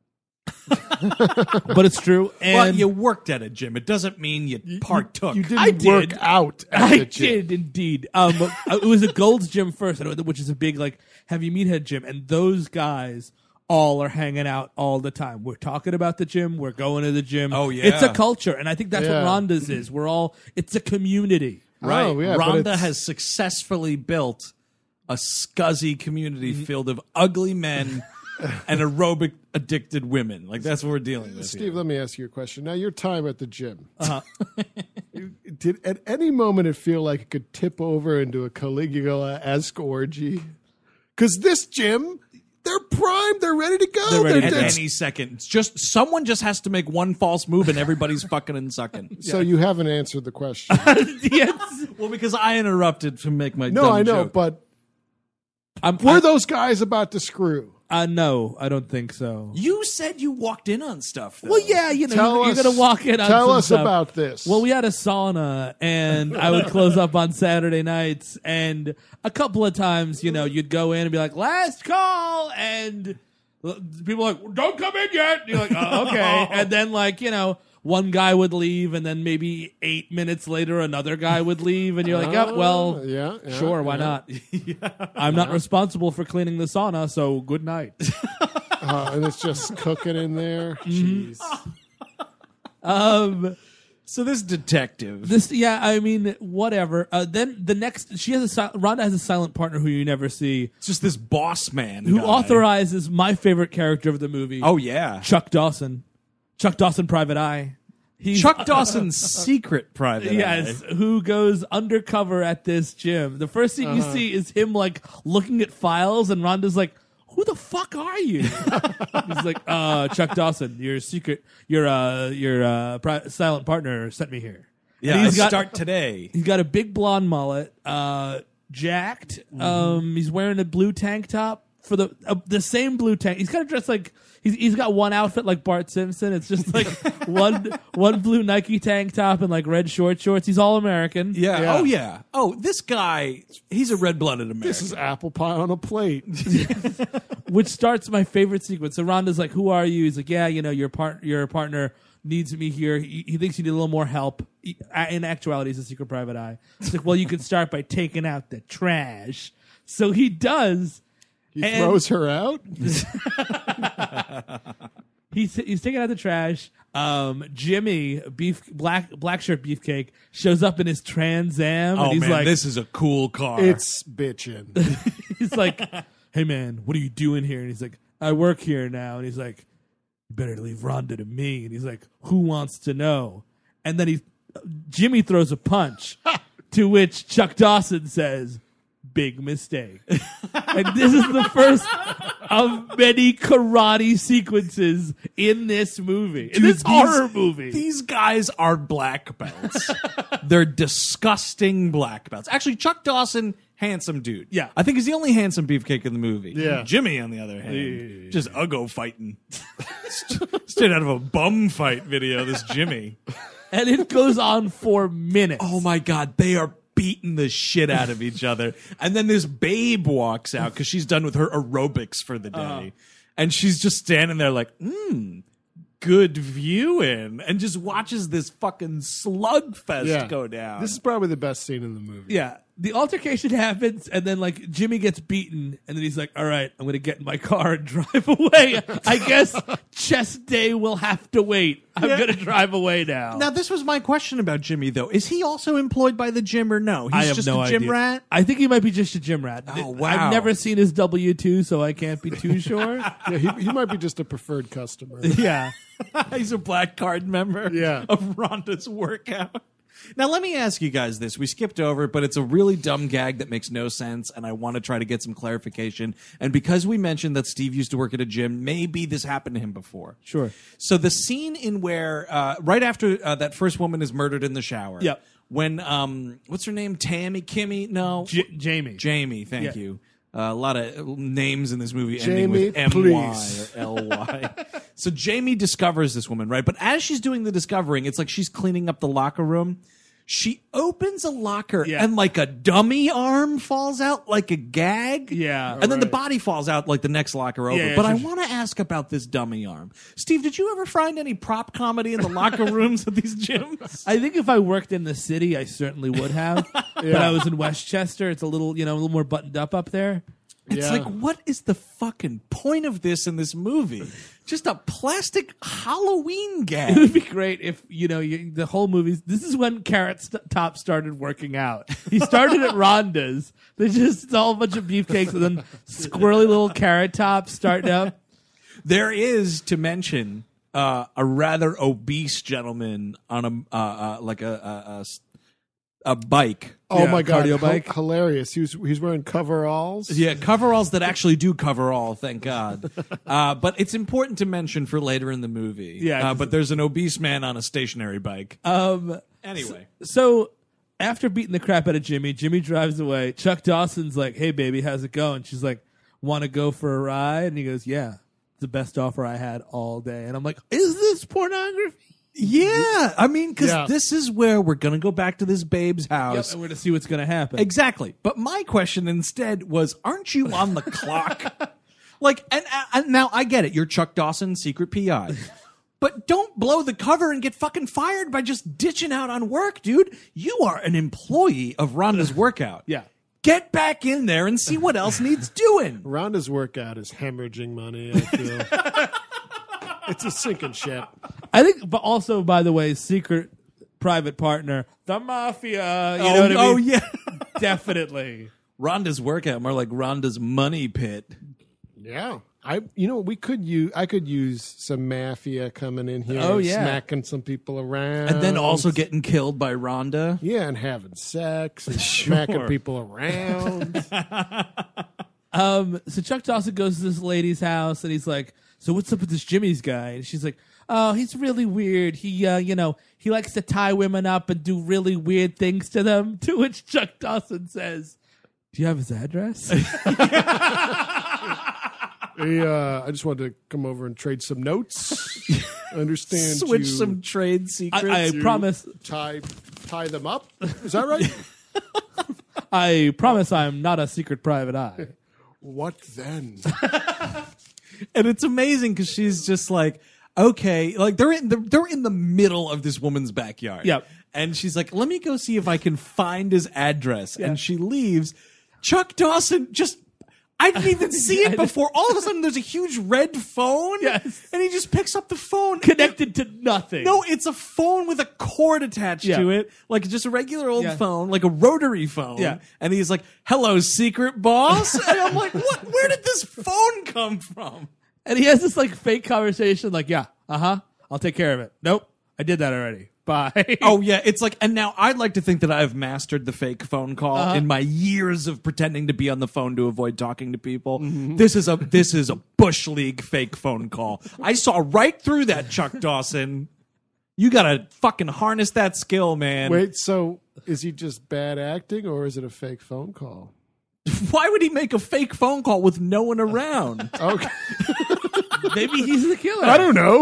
but it's true. And Well, you worked at a gym. It doesn't mean you partook. You didn't I did. work out at I the gym. did indeed. Um, it was a Gold's Gym first, which is a big like heavy meathead gym, and those guys all are hanging out all the time. We're talking about the gym. We're going to the gym. Oh, yeah. It's a culture, and I think that's Yeah. what Rhonda's is. We're all. It's a community. Right. Oh, yeah, but Rhonda it's- has successfully built a scuzzy community Mm-hmm. filled of ugly men and aerobic addicted women. Like, that's what we're dealing with. Steve, here. let me ask you a question. Now, your time at the gym. Uh-huh. Did at any moment it feel like it could tip over into a Caligula-esque orgy? Because this gym, they're primed. They're ready to go. They're ready to At go. any second. It's just someone just has to make one false move and everybody's fucking and sucking. So you haven't answered the question. Yes. Well, because I interrupted to make my No, dumb I know, joke. but I'm, were I, those guys about to screw? uh, no, I don't think so. You said you walked in on stuff, though. Well, yeah, you know, Tell you're, us, you're gonna walk in. On Tell some us stuff. about this. Well, we had a sauna, and I would close up on Saturday nights, and a couple of times, you know, you'd go in and be like, "Last call," and people are like, "Don't come in yet." And you're like, "Oh, okay," and then like you know. One guy would leave, and then maybe eight minutes later, another guy would leave, and you're like, "Yep, well, Oh, yeah, yeah, sure, why yeah. not?" I'm not responsible for cleaning the sauna, so good night. Uh, and it's just cooking in there. Mm-hmm. Jeez. um, So this detective. this, yeah, I mean, whatever. Uh, then the next, she has a sil- Rhonda has a silent partner who you never see, It's just this boss man who guy. authorizes my favorite character of the movie. Oh, yeah. Chuck Dawson, Chuck Dawson, Private Eye. He's, Chuck Dawson's secret private Yes, eye. who goes undercover at this gym. The first thing you see is him like looking at files, and Rhonda's like, "Who the fuck are you?" He's like, "Uh, Chuck Dawson, your secret, your uh, your uh, pri- silent partner sent me here." Yeah, And I he's got start today. he's got a big blonde mullet, uh, jacked. Um, he's wearing a blue tank top for the uh, the same blue tank. He's kind of dressed like. He's, he's got one outfit like Bart Simpson. It's just like one one blue Nike tank top and like red short shorts. He's all American. Yeah. Yeah. Oh, yeah. Oh, this guy, he's a red-blooded American. This is apple pie on a plate. Which starts my favorite sequence. So Rhonda's like, "Who are you?" He's like, "Yeah, you know, your part your partner needs me here. He, he thinks you need a little more help." He, in actuality, he's a secret private eye. He's like, "Well, you can start by taking out the trash." So he does. He And- throws her out. He's he's taking out the trash. Um, Jimmy, beef black black shirt beefcake, shows up in his Trans Am, Oh, and he's man, like, this is a cool car. It's bitchin'. he's like, "Hey man, what are you doing here?" And he's like, "I work here now." And he's like, "You better leave Rhonda to me." And he's like, "Who wants to know?" And then he, Jimmy throws a punch, to which Chuck Dawson says, "Big mistake." And this is the first of many karate sequences in this movie, in Dude, this these- horror movie. These guys are black belts. They're disgusting black belts. Actually, Chuck Dawson, handsome dude. Yeah. I think he's the only handsome beefcake in the movie. Yeah. Jimmy, on the other hand, just uggo fighting. Straight out of a bum fight video, this Jimmy. And it goes on for minutes. Oh my God, they are beating the shit out of each other. And then this babe walks out because she's done with her aerobics for the day. Uh-huh. And she's just standing there like, hmm, good viewing. And just watches this fucking slugfest Yeah. go down. This is probably the best scene in the movie. Yeah. The altercation happens, and then, like, Jimmy gets beaten, and then he's like, all right, I'm going to get in my car and drive away. I guess chess day will have to wait. I'm Yeah. going to drive away now. Now, this was my question about Jimmy, though. Is he also employed by the gym or no? He's I have just no a gym idea. rat? I think he might be just a gym rat. Oh, wow. I've never seen his W two, so I can't be too sure. Yeah, he, he might be just a preferred customer. Yeah. He's a black card member Yeah. of Rhonda's workout. Now, let me ask you guys this. We skipped over it, but it's a really dumb gag that makes no sense, and I want to try to get some clarification. And because we mentioned that Steve used to work at a gym, maybe this happened to him before. Sure. So the scene in where, uh, right after uh, that first woman is murdered in the shower. Yep. When, um, what's her name? Tammy? Kimmy? No. J- Jamie. Jamie, thank Yeah. you. Uh, a lot of names in this movie Jamie, ending with M Y please. or L Y. So Jamie discovers this woman, right? But as she's doing the discovering, it's like she's cleaning up the locker room. She opens a locker Yeah. and like a dummy arm falls out like a gag. Yeah. And then the Right. body falls out like the next locker over. Yeah, yeah, but I sure. want to ask about this dummy arm. Steve, did you ever find any prop comedy in the locker rooms of these gyms? I think if I worked in the city, I certainly would have. But I was in Westchester. It's a little, you know, a little more buttoned up up there. It's Yeah. like, what is the fucking point of this in this movie? Just a plastic Halloween It would gag. be great if, you know, you, the whole movie. This is when Carrot St- Top started working out. He started at Rhonda's. There's just a whole bunch of beefcakes and then squirrely little Carrot Top starting up. There is, to mention, uh, a rather obese gentleman on a, uh, uh, like a, a, a s- a bike. Oh Yeah, my god, cardio H- bike. hilarious! He was he's wearing coveralls. Yeah, coveralls that actually do cover all, thank God. Uh, but it's important to mention for later in the movie. Yeah, Uh, but there's an obese man on a stationary bike. Um, Anyway. So after beating the crap out of Jimmy, Jimmy drives away. Chuck Dawson's like, "Hey, baby, how's it going?" She's like, "Want to go for a ride?" And he goes, "Yeah, it's the best offer I had all day." And I'm like, "Is this pornography?" Yeah, I mean, because Yeah. this is where we're going to go back to this babe's Yep, house. and we're to see what's going to happen. Exactly. But my question instead was, aren't you on the clock? Like, and, and now I get it. You're Chuck Dawson, secret P I. But don't blow the cover and get fucking fired by just ditching out on work, dude. You are an employee of Rhonda's workout. Yeah. Get back in there and see what else needs doing. Rhonda's workout is hemorrhaging money. I feel it's a sinking ship. I think, but also, by the way, secret private partner, the mafia. You oh, know what I mean? oh, yeah. Definitely. Rhonda's workout, more like Rhonda's money pit. Yeah, I you know we could use I could use some mafia coming in here. Oh, and yeah. smacking some people around, And then also getting killed by Rhonda. yeah, and having sex and Sure. smacking people around. Um, so Chuck Dawson goes to this lady's house and he's like, "So what's up with this Jimmy's guy?" And she's like, "Oh, he's really weird. He, uh, you know, he likes to tie women up and do really weird things to them." To which Chuck Dawson says, "Do you have his address?" Hey, uh, I just wanted to come over and trade some notes. I understand. Switch you some trade secrets. I, I you promise. tie tie them up. Is that right? I promise I'm not a secret private eye. What then? And it's amazing because she's just like, okay, like they're in the, they're in the middle of this woman's backyard. Yep. And she's like, let me go see if I can find his address. And she leaves. Chuck Dawson just, I didn't even see it before. All of a sudden, there's a huge red phone. Yes. And he just picks up the phone. Connected to nothing. No, it's a phone with a cord attached Yeah. to it, like just a regular old Yeah. phone, like a rotary phone. Yeah. And he's like, "Hello, secret boss." And I'm like, "What? Where did this phone come from?" And he has this like fake conversation, like, "Yeah, uh huh, I'll take care of it." Nope, I did that already. Bye. Oh yeah, it's like, and now I'd like to think that I've mastered the fake phone call Uh-huh. in my years of pretending to be on the phone to avoid talking to people. This is a this is a bush league fake phone call. I saw right through that, Chuck Dawson. You gotta fucking harness that skill, man. Wait, so is he just bad acting, or is it a fake phone call? Why would he make a fake phone call with no one around? Okay, Maybe he's the killer. I don't know.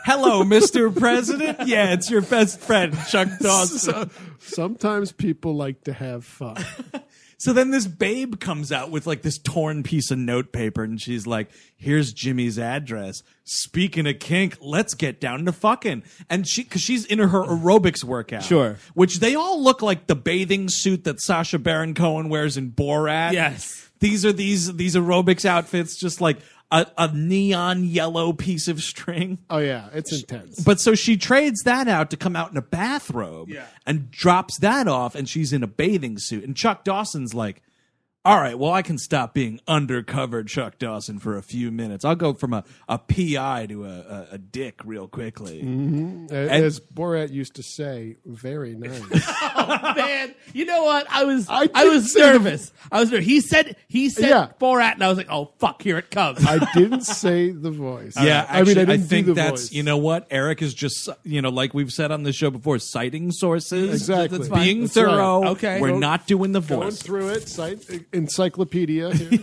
Hello, Mister President. Yeah, it's your best friend, Chuck Dawson. So, sometimes people like to have fun. So then this babe comes out with like this torn piece of notepaper, and she's like, here's Jimmy's address. Speaking of kink, let's get down to fucking. And she, cause she's in her aerobics workout. Sure. Which they all look like the bathing suit that Sacha Baron Cohen wears in Borat. Yes. These are these, these aerobics outfits, just like a, a neon yellow piece of string. Oh yeah, it's intense. But so she trades that out to come out in a bathrobe Yeah. and drops that off, and she's in a bathing suit. And Chuck Dawson's like, all right, well, I can stop being undercover Chuck Dawson for a few minutes. I'll go from a, a P I to a, a, a dick real quickly. Mm-hmm. As Borat used to say, very nice. Oh man, you know what? I was I I, did was say nervous. I was nervous. He said he said Yeah. Borat, and I was like, oh fuck, here it comes. I didn't say the voice. Yeah, I mean, actually, I didn't think do the that's, voice. you know what? Eric is just, you know, like we've said on the show before, citing sources. Exactly. That's fine. Being That's thorough. right. Okay. We're Go- not doing the Going voice. through it, cite, encyclopedia. Here.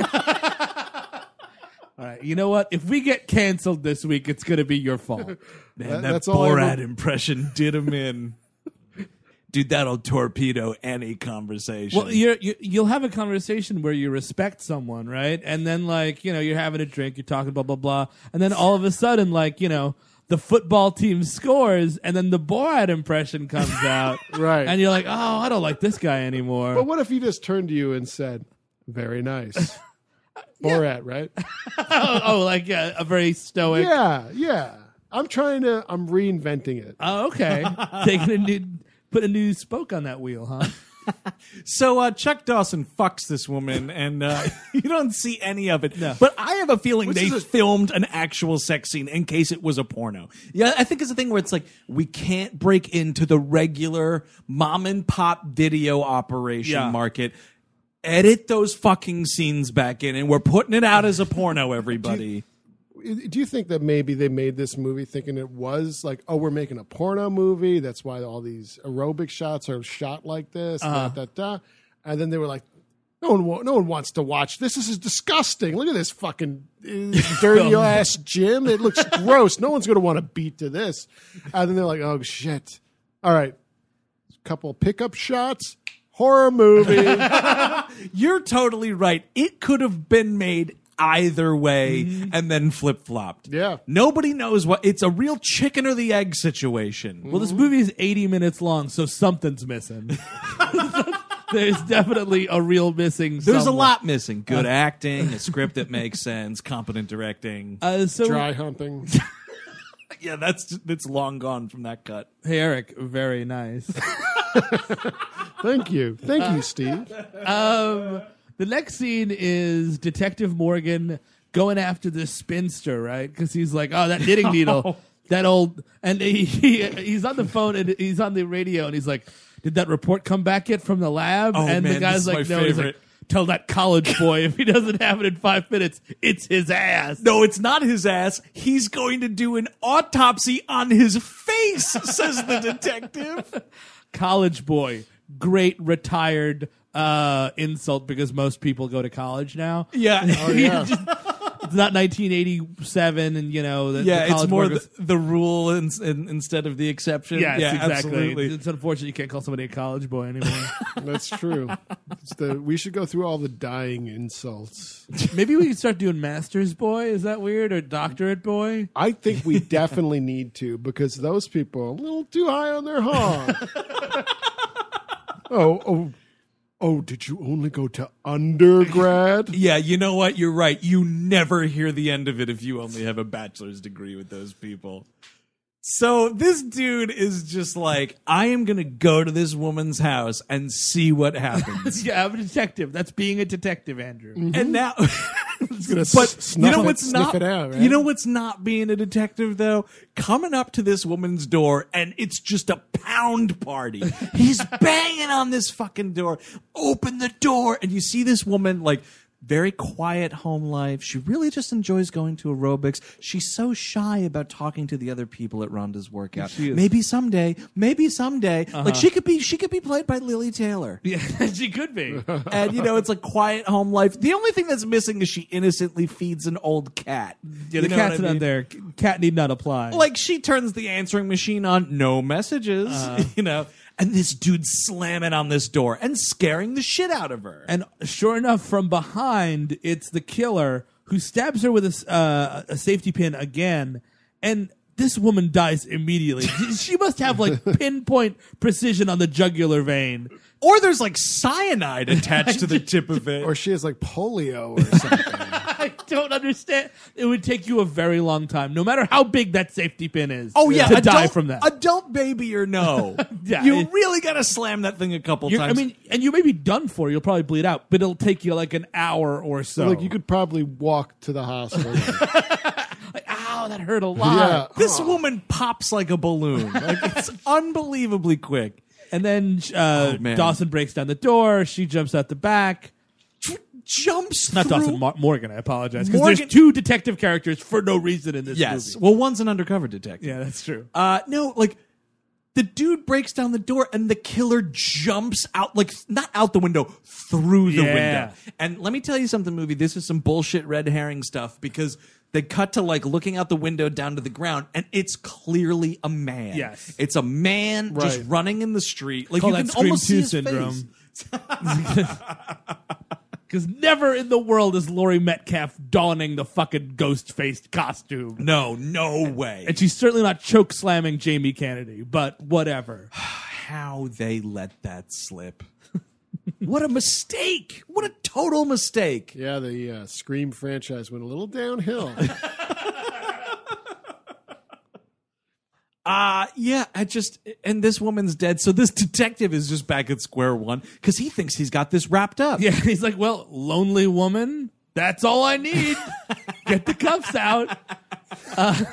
All right, you know what? If we get canceled this week, it's going to be your fault. Man, That- that that's all I Borat ever- impression did him in. Dude, that'll torpedo any conversation. Well, you're, you you'll have a conversation where you respect someone, right? And then, like, you know, you're having a drink, you're talking, blah blah blah, and then all of a sudden, like, you know, the football team scores, and then the Borat impression comes out, Right. And you're like, oh, I don't like this guy anymore. But what if he just turned to you and said, very nice? Borat, right? oh, oh, like uh, a very stoic. Yeah, yeah. I'm trying to, I'm reinventing it. Oh, okay. Taking a new, put a new spoke on that wheel, huh? So uh, Chuck Dawson fucks this woman, and uh, you don't see any of it. No. But I have a feeling Which they is a- filmed an actual sex scene in case it was a porno. Yeah, I think it's a thing where it's like, we can't break into the regular mom and pop video operation Yeah. market. Edit those fucking scenes back in, and we're putting it out as a porno, everybody. Do you think that maybe they made this movie thinking it was like, oh, we're making a porno movie? That's why all these aerobic shots are shot like this, Uh-huh. da, da, da. And then they were like, no one, wa- no one wants to watch this. This is disgusting. Look at this fucking uh, dirty ass gym. It looks gross. No one's going to want to beat to this. And then they're like, oh shit. All right, couple pickup shots. Horror movie. You're totally right. It could have been made either way and then flip flopped. Yeah. Nobody knows what. It's a real chicken or the egg situation. Well, this movie is eighty minutes long, so something's missing. There's definitely a real missing. There's a somewhere. lot missing. Good acting, a script that makes sense, competent directing. Uh, so, Dry humping. yeah, that's that's long gone from that cut. hey Eric, very nice. Thank you. Thank you, Steve. Um, the next scene is Detective Morgan going after this spinster, right? Because he's like, oh, that knitting needle, that old, and he, he he's on the phone and he's on the radio and he's like, did that report come back yet from the lab? Oh, and man, the guy's this is like, my no, he's favorite. like, tell that college boy if he doesn't have it in five minutes, it's his ass. No, it's not his ass. He's going to do an autopsy on his face, says the detective. College boy, great retired uh, insult because most people go to college now. Yeah. Oh, yeah. It's not nineteen eighty-seven, and you know, the, yeah, the college it's more workers- the, the rule in, in, instead of the exception. Yes, yeah, exactly. absolutely. It's unfortunate you can't call somebody a college boy anymore. That's true. It's the, we should go through all the dying insults. Maybe we can start doing master's boy. Is that weird? Or doctorate boy? I think we definitely need to because those people are a little too high on their hog. oh, oh, oh! Did you only go to undergrad? Yeah, you know what? You're right. You never hear the end of it if you only have a bachelor's degree with those people. So this dude is just like, I am going to go to this woman's house and see what happens. Yeah, I'm a detective. That's being a detective, Andrew. And now, Gonna but s- you snuff know it- what's sniff not, it out, right? you know what's not being a detective though? Coming up to this woman's door and it's just a pound party. He's banging on this fucking door. Open the door. And you see this woman like very quiet home life. She really just enjoys going to aerobics. She's so shy about talking to the other people at Rhonda's workout. She is. Maybe someday, maybe someday, Uh-huh. like she could be, she could be played by Lily Taylor. Yeah, she could be. And you know, it's like quiet home life. The only thing that's missing is she innocently feeds an old cat. Yeah, the You know cat's what I not mean? there. Cat need not apply. Like she turns the answering machine on, no messages, Uh-huh. you know, and this dude's slamming on this door and scaring the shit out of her. And sure enough, from behind, it's the killer who stabs her with a, s- uh, a safety pin again. And this woman dies immediately. She must have like pinpoint precision on the jugular vein. Or there's like cyanide attached to the tip of it. Or she has like polio or something. I don't understand. It would take you a very long time, no matter how big that safety pin is. Oh yeah, to adult, die from that. Adult baby or no, Yeah, you it- really got to slam that thing a couple You're- times. I mean, and you may be done for. You'll probably bleed out, but it'll take you like an hour or so. Like you could probably walk to the hospital. like, ow, that hurt a lot. Yeah. this woman pops like a balloon. Like it's unbelievably quick. And then uh, Oh, man. Dawson breaks down the door. She jumps out the back. Jumps Not through. Dawson, Mar- Morgan. I apologize. Because Morgan- there's two detective characters for no reason in this Yes. movie. Well, one's an undercover detective. Yeah, that's true. Uh, no, like the dude breaks down the door and the killer jumps out, like not out the window, through the Yeah. window. And let me tell you something, movie. This is some bullshit red herring stuff because they cut to like looking out the window down to the ground, and it's clearly a man. Yes. it's a man just Right. running in the street. Like Call you that can Scream almost two see his face. syndrome. Because never in the world is Laurie Metcalf donning the fucking ghost-faced costume. No, no way. And she's certainly not choke slamming Jamie Kennedy, but whatever. How they let that slip. What a mistake. What a total mistake. Yeah, the uh, Scream franchise went a little downhill. Uh, yeah, I just, and this woman's dead. So this detective is just back at square one because he thinks he's got this wrapped up. Yeah, he's like, well, lonely woman, that's all I need. Get the cuffs out. Uh,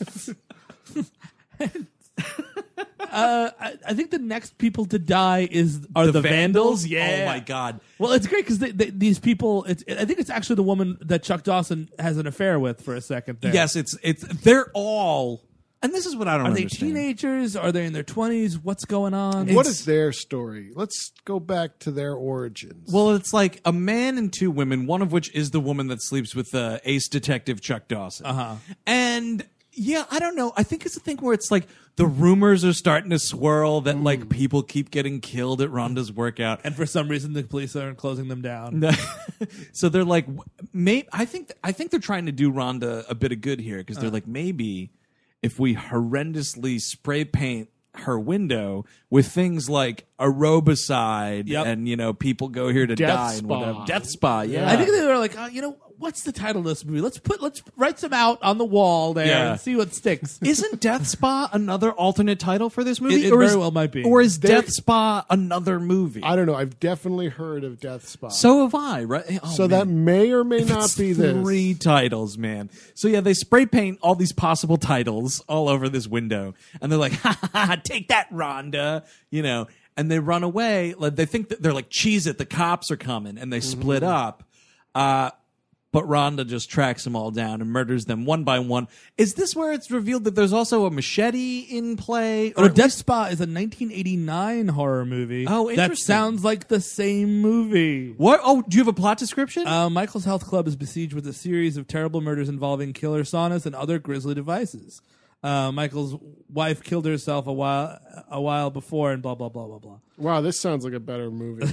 uh, I, I think the next people to die is are the, Vandals. Yeah. Oh my God. Well, it's great because they, they, these people. It's, I think it's actually the woman that Chuck Dawson has an affair with for a second. There. Yes, it's, it's, they're all, and this is what I don't Are they understand. teenagers? Are they in their twenties? What's going on? What is their story? Let's go back to their origins. Well, it's like a man and two women, one of which is the woman that sleeps with uh, ace detective Chuck Dawson. Uh-huh. And yeah, I don't know. I think it's a thing where it's like the rumors are starting to swirl that like people keep getting killed at Rhonda's workout. And for some reason, the police aren't closing them down. So they're like, maybe I think I think they're trying to do Rhonda a bit of good here because they're Uh. like, maybe if we horrendously spray paint her window with things like aerobicide Yep. and you know people go here to Death die and Spa. whatever. Death spa, yeah. I think they were like, oh, you know, what's the title of this movie? Let's put, let's write some out on the wall there Yeah. and see what sticks. Isn't Death Spa another alternate title for this movie? It- it or very is, well might be. Or is There- Death Spa another movie? I don't know. I've definitely heard of Death Spa. So have I, right? Oh, so man. that may or may If not it's be this. three titles, man. So yeah, they spray paint all these possible titles all over this window, and they're like, "Ha ha ha! Take that, Rhonda!" You know, and they run away. Like they think that they're like, "Cheese it!" The cops are coming, and they split up. Uh, but Rhonda just tracks them all down and murders them one by one. Is this where it's revealed that there's also a machete in play? Oh, Or at Death least- Spa is a nineteen eighty-nine horror movie. Oh, That interesting. sounds like the same movie. What? Oh, do you have a plot description? Uh, Michael's Health Club is besieged with a series of terrible murders involving killer saunas and other grisly devices. Uh, Michael's wife killed herself a while a while before, and blah blah blah blah blah. Wow, this sounds like a better movie.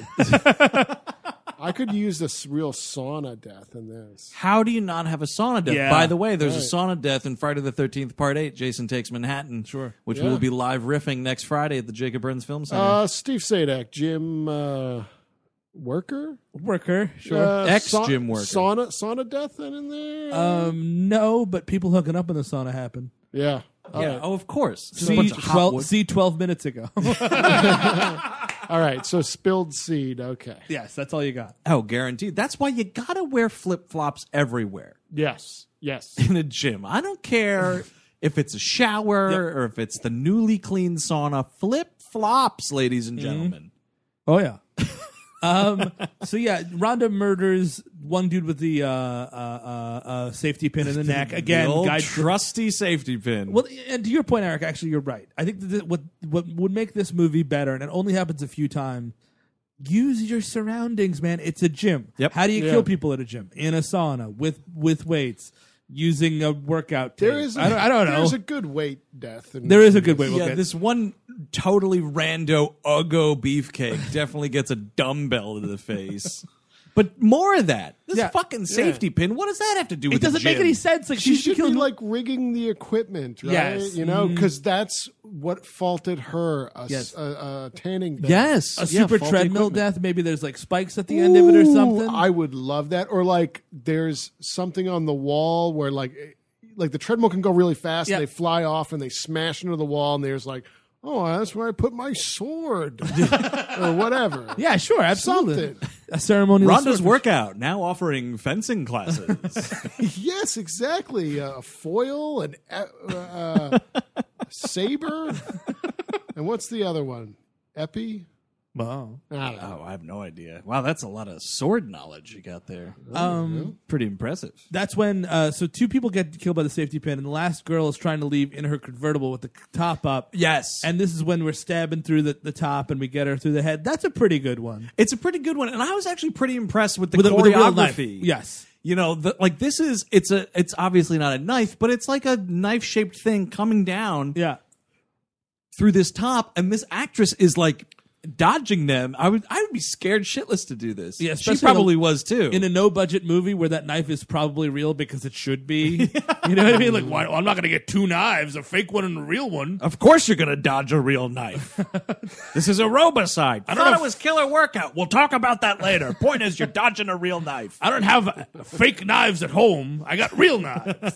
I could use this real sauna death in this. How do you not have a sauna death? Yeah. By the way, there's Right. a sauna death in Friday the thirteenth Part eight, Jason Takes Manhattan. Sure. Which Yeah. we will be live riffing next Friday at the Jacob Burns Film Center. Uh, Steve Sadak, Jim uh, Worker? Worker, sure. Uh, Ex-Jim Worker. Sauna, sauna death in there? Um, no, but people hooking up in the sauna happen. yeah. All yeah, right. oh, of course. Just a See bunch of hot twelve, wood. see twelve minutes ago. All right. So spilled seed. Okay. Yes, that's all you got. Oh, guaranteed. That's why you gotta wear flip flops everywhere Yes. Yes. in a gym. I don't care if it's a shower Yep. or if it's the newly cleaned sauna. Flip flops, ladies Mm-hmm. and gentlemen. Oh yeah. Um, so yeah, Rhonda murders one dude with the uh, uh, uh, uh, safety pin in the neck. Again, the old guide trusty safety pin. Well, and to your point, Eric, actually, you're right. I think that th- what what would make this movie better, and it only happens a few times. Use your surroundings, man. It's a gym. Yep. How do you Yeah. kill people at a gym? In a sauna with with weights, using a workout tape. There is. A, I don't, I don't know. There's a good weight death. In There is a good weight. yeah, okay. this one totally rando Uggo beefcake definitely gets a dumbbell to the face. But more of that. This Yeah. fucking safety pin. What does that have to do with It doesn't the make gym? any sense. Like She she's should killing be like rigging the equipment, right? Yes. You know, Mhm. because that's what faulted her. A, Yes. s- a- a tanning bed. Yes. a Yeah, super faulty treadmill equipment. death. Maybe there's like spikes at the end of it or Ooh, something. I would love that. Or like there's something on the wall where like like the treadmill can go really fast Yeah. and they fly off and they smash into the wall and there's like, oh, that's where I put my sword or whatever. yeah, sure, absolutely. Something. A ceremonial. Rhonda's sword- workout now offering fencing classes. Yes, exactly. A foil, an uh, uh, saber, and what's the other one? Epi. Wow. I don't know. Oh, I have no idea. Wow, that's a lot of sword knowledge you got there. Um, Pretty impressive. That's when uh, so two people get killed by the safety pin, and the last girl is trying to leave in her convertible with the top up. Yes. And this is when we're stabbing through the, the top, and we get her through the head. That's a pretty good one. It's a pretty good one, and I was actually pretty impressed with the With a- with a real knife. choreography. Yes. You know, the, like this is it's a it's obviously not a knife, but it's like a knife shaped thing coming down Yeah. through this top, and this actress is like dodging them. I would I would be scared shitless to do this. Yeah, she especially probably in a- was too. In a no budget movie where that knife is probably real because it should be. You know what I mean? Like, why, I'm not going to get two knives, a fake one and a real one. Of course you're going to dodge a real knife. This is a robicide. I don't thought know it was killer workout. We'll talk about that later. Point is, you're dodging a real knife. I don't have uh, fake knives at home. I got real knives.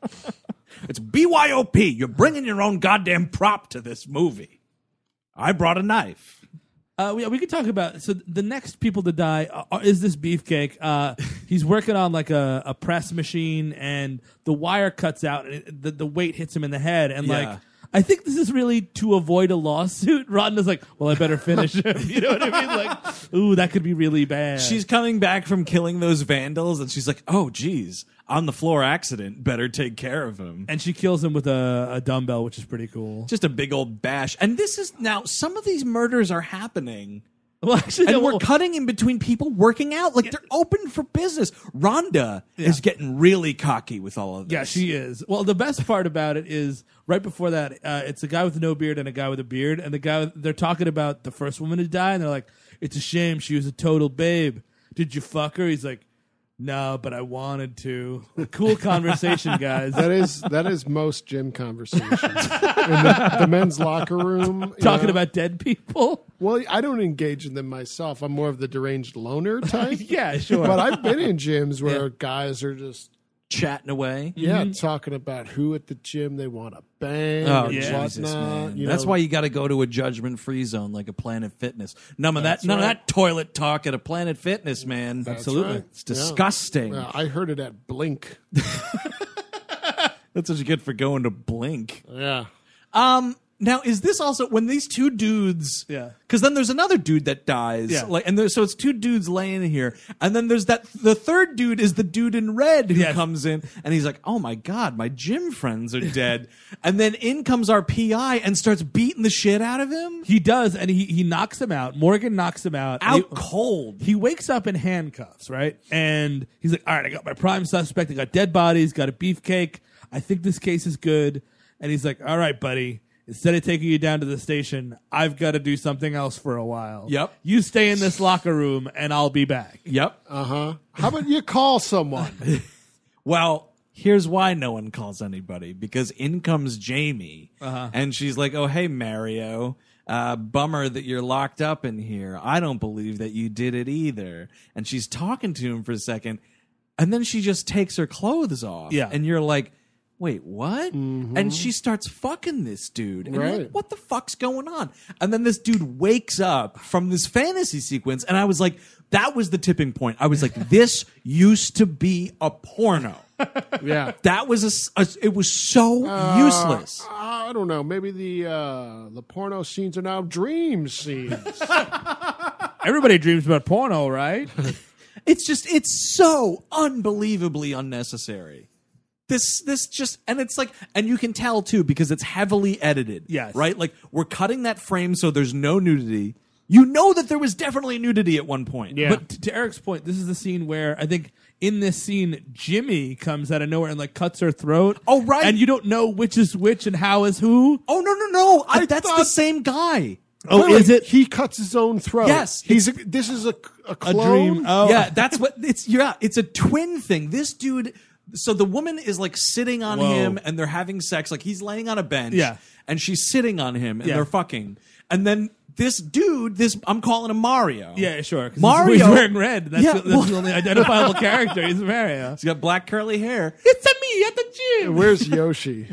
It's B Y O P. You're bringing your own goddamn prop to this movie. I brought a knife. Uh, we, we could talk about so the next people to die uh, is this beefcake. Uh, he's working on like a, a press machine, and the wire cuts out, and it, the, the weight hits him in the head. And Yeah. like, I think this is really to avoid a lawsuit. Rhonda's like, "Well, I better finish him." You know what I mean? Like, ooh, that could be really bad. She's coming back from killing those vandals, and she's like, oh, geez, on the floor accident. Better take care of him. and she kills him with a, a dumbbell, which is pretty cool. Just a big old bash. And this is now, some of these murders are happening. Well, actually, And no, we're well, cutting in between people working out. Like, they're open for business. Rhonda is getting really cocky with all of this. yeah, she is. Well, the best part about it is right before that, uh, it's a guy with no beard and a guy with a beard, and the guy they're talking about the first woman to die, and they're like, "It's a shame she was a total babe. Did you fuck her?" He's like, "No, but I wanted to." Cool conversation, guys. That is that is most gym conversations in the, the men's locker room. you Talking know. about dead people. Well, I don't engage in them myself. I'm more of the deranged loner type. Yeah, sure. But I've been in gyms where guys are just Chatting away. yeah talking about who at the gym they want to bang Oh, and yeah. Jesus, whatnot. man. you That's know. why you got to go to a judgment-free zone like a Planet Fitness. None of that, That's none of right. that toilet talk at a Planet Fitness, man. That's Absolutely. right. It's disgusting. Yeah. I heard it at Blink. That's what you get for going to Blink. Yeah. Um, now is this also when these two dudes? Yeah. Because then there's another dude that dies. Yeah. Like, and there's, so it's two dudes laying here, and then there's that. The third dude is the dude in red who Yes. comes in, and he's like, "Oh my god, my gym friends are dead." And then in comes our P I and starts beating the shit out of him. He does, and he, he knocks him out. Morgan knocks him out. and Out he- cold. He wakes up in handcuffs, right? And he's like, all right, I got my prime suspect. I got dead bodies, got a beefcake. I think this case is good. And he's like, all right, buddy, instead of taking you down to the station, I've got to do something else for a while. Yep. You stay in this locker room, and I'll be back. Yep. Uh huh. How about you call someone? Well, here's why no one calls anybody, because in comes Jamie, Uh-huh. and she's like, "Oh, hey, Mario, uh, bummer that you're locked up in here. I don't believe that you did it either." And she's talking to him for a second, and then she just takes her clothes off. Yeah. And you're like, wait, what? And she starts fucking this dude. And you're like, Right. what the fuck's going on? And then this dude wakes up from this fantasy sequence, and I was like, that was the tipping point. I was like, this used to be a porno. Yeah. That was a, s- a- it was so useless. Uh, I don't know. Maybe the uh, the porno scenes are now dream scenes. Everybody dreams about porno, right? It's just, it's so unbelievably unnecessary. This, this just, and it's like, and you can tell too, because it's heavily edited. Yes. Right? Like, we're cutting that frame so there's no nudity. You know that there was definitely nudity at one point. Yeah. But to, to Eric's point, this is the scene where I think in this scene, Jimmy comes out of nowhere and like cuts her throat. Oh, right. And you don't know which is which and how is who. Oh, no, no, no. I, I that's thought- the same guy. Oh, Really, is it? He cuts his own throat. Yes. He's a, this is a, a A clone. dream. Oh, Yeah, that's what it's. Yeah, it's a twin thing. This dude. So the woman is like sitting on Whoa. him, and they're having sex. Like he's laying on a bench. Yeah. and she's sitting on him, and Yeah. they're fucking. And then this dude, this I'm calling him Mario. Yeah, sure. 'Cause Mario- he's wearing red. That's, Yeah, the, that's well- the only identifiable character. He's Mario. He's got black curly hair. It's a me at the gym. Where's Yoshi?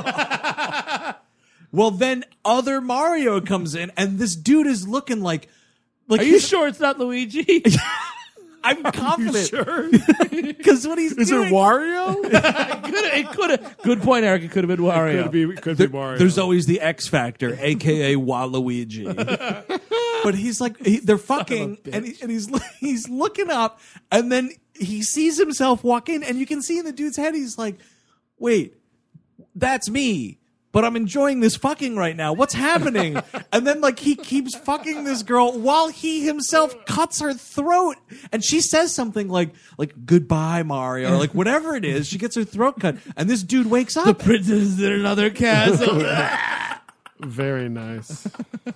Well, then other Mario comes in, and this dude is looking like. Like Are you he's- sure it's not Luigi? I'm confident. Sure. Because what he's Is doing. it Wario? it could have. Good point, Eric. It could have been Wario. Could be. Could There- be Mario. There's always the X Factor, aka Waluigi. But he's like, he, they're fucking, and, he, and he's he's looking up, and then he sees himself walk in, and you can see in the dude's head, he's like, "Wait, that's me." But I'm enjoying this fucking right now. What's happening? And then, like, he keeps fucking this girl while he himself cuts her throat. And she says something like, like, goodbye, Mario, or like, whatever it is. She gets her throat cut. And this dude wakes The up. princess is in another castle. Very nice.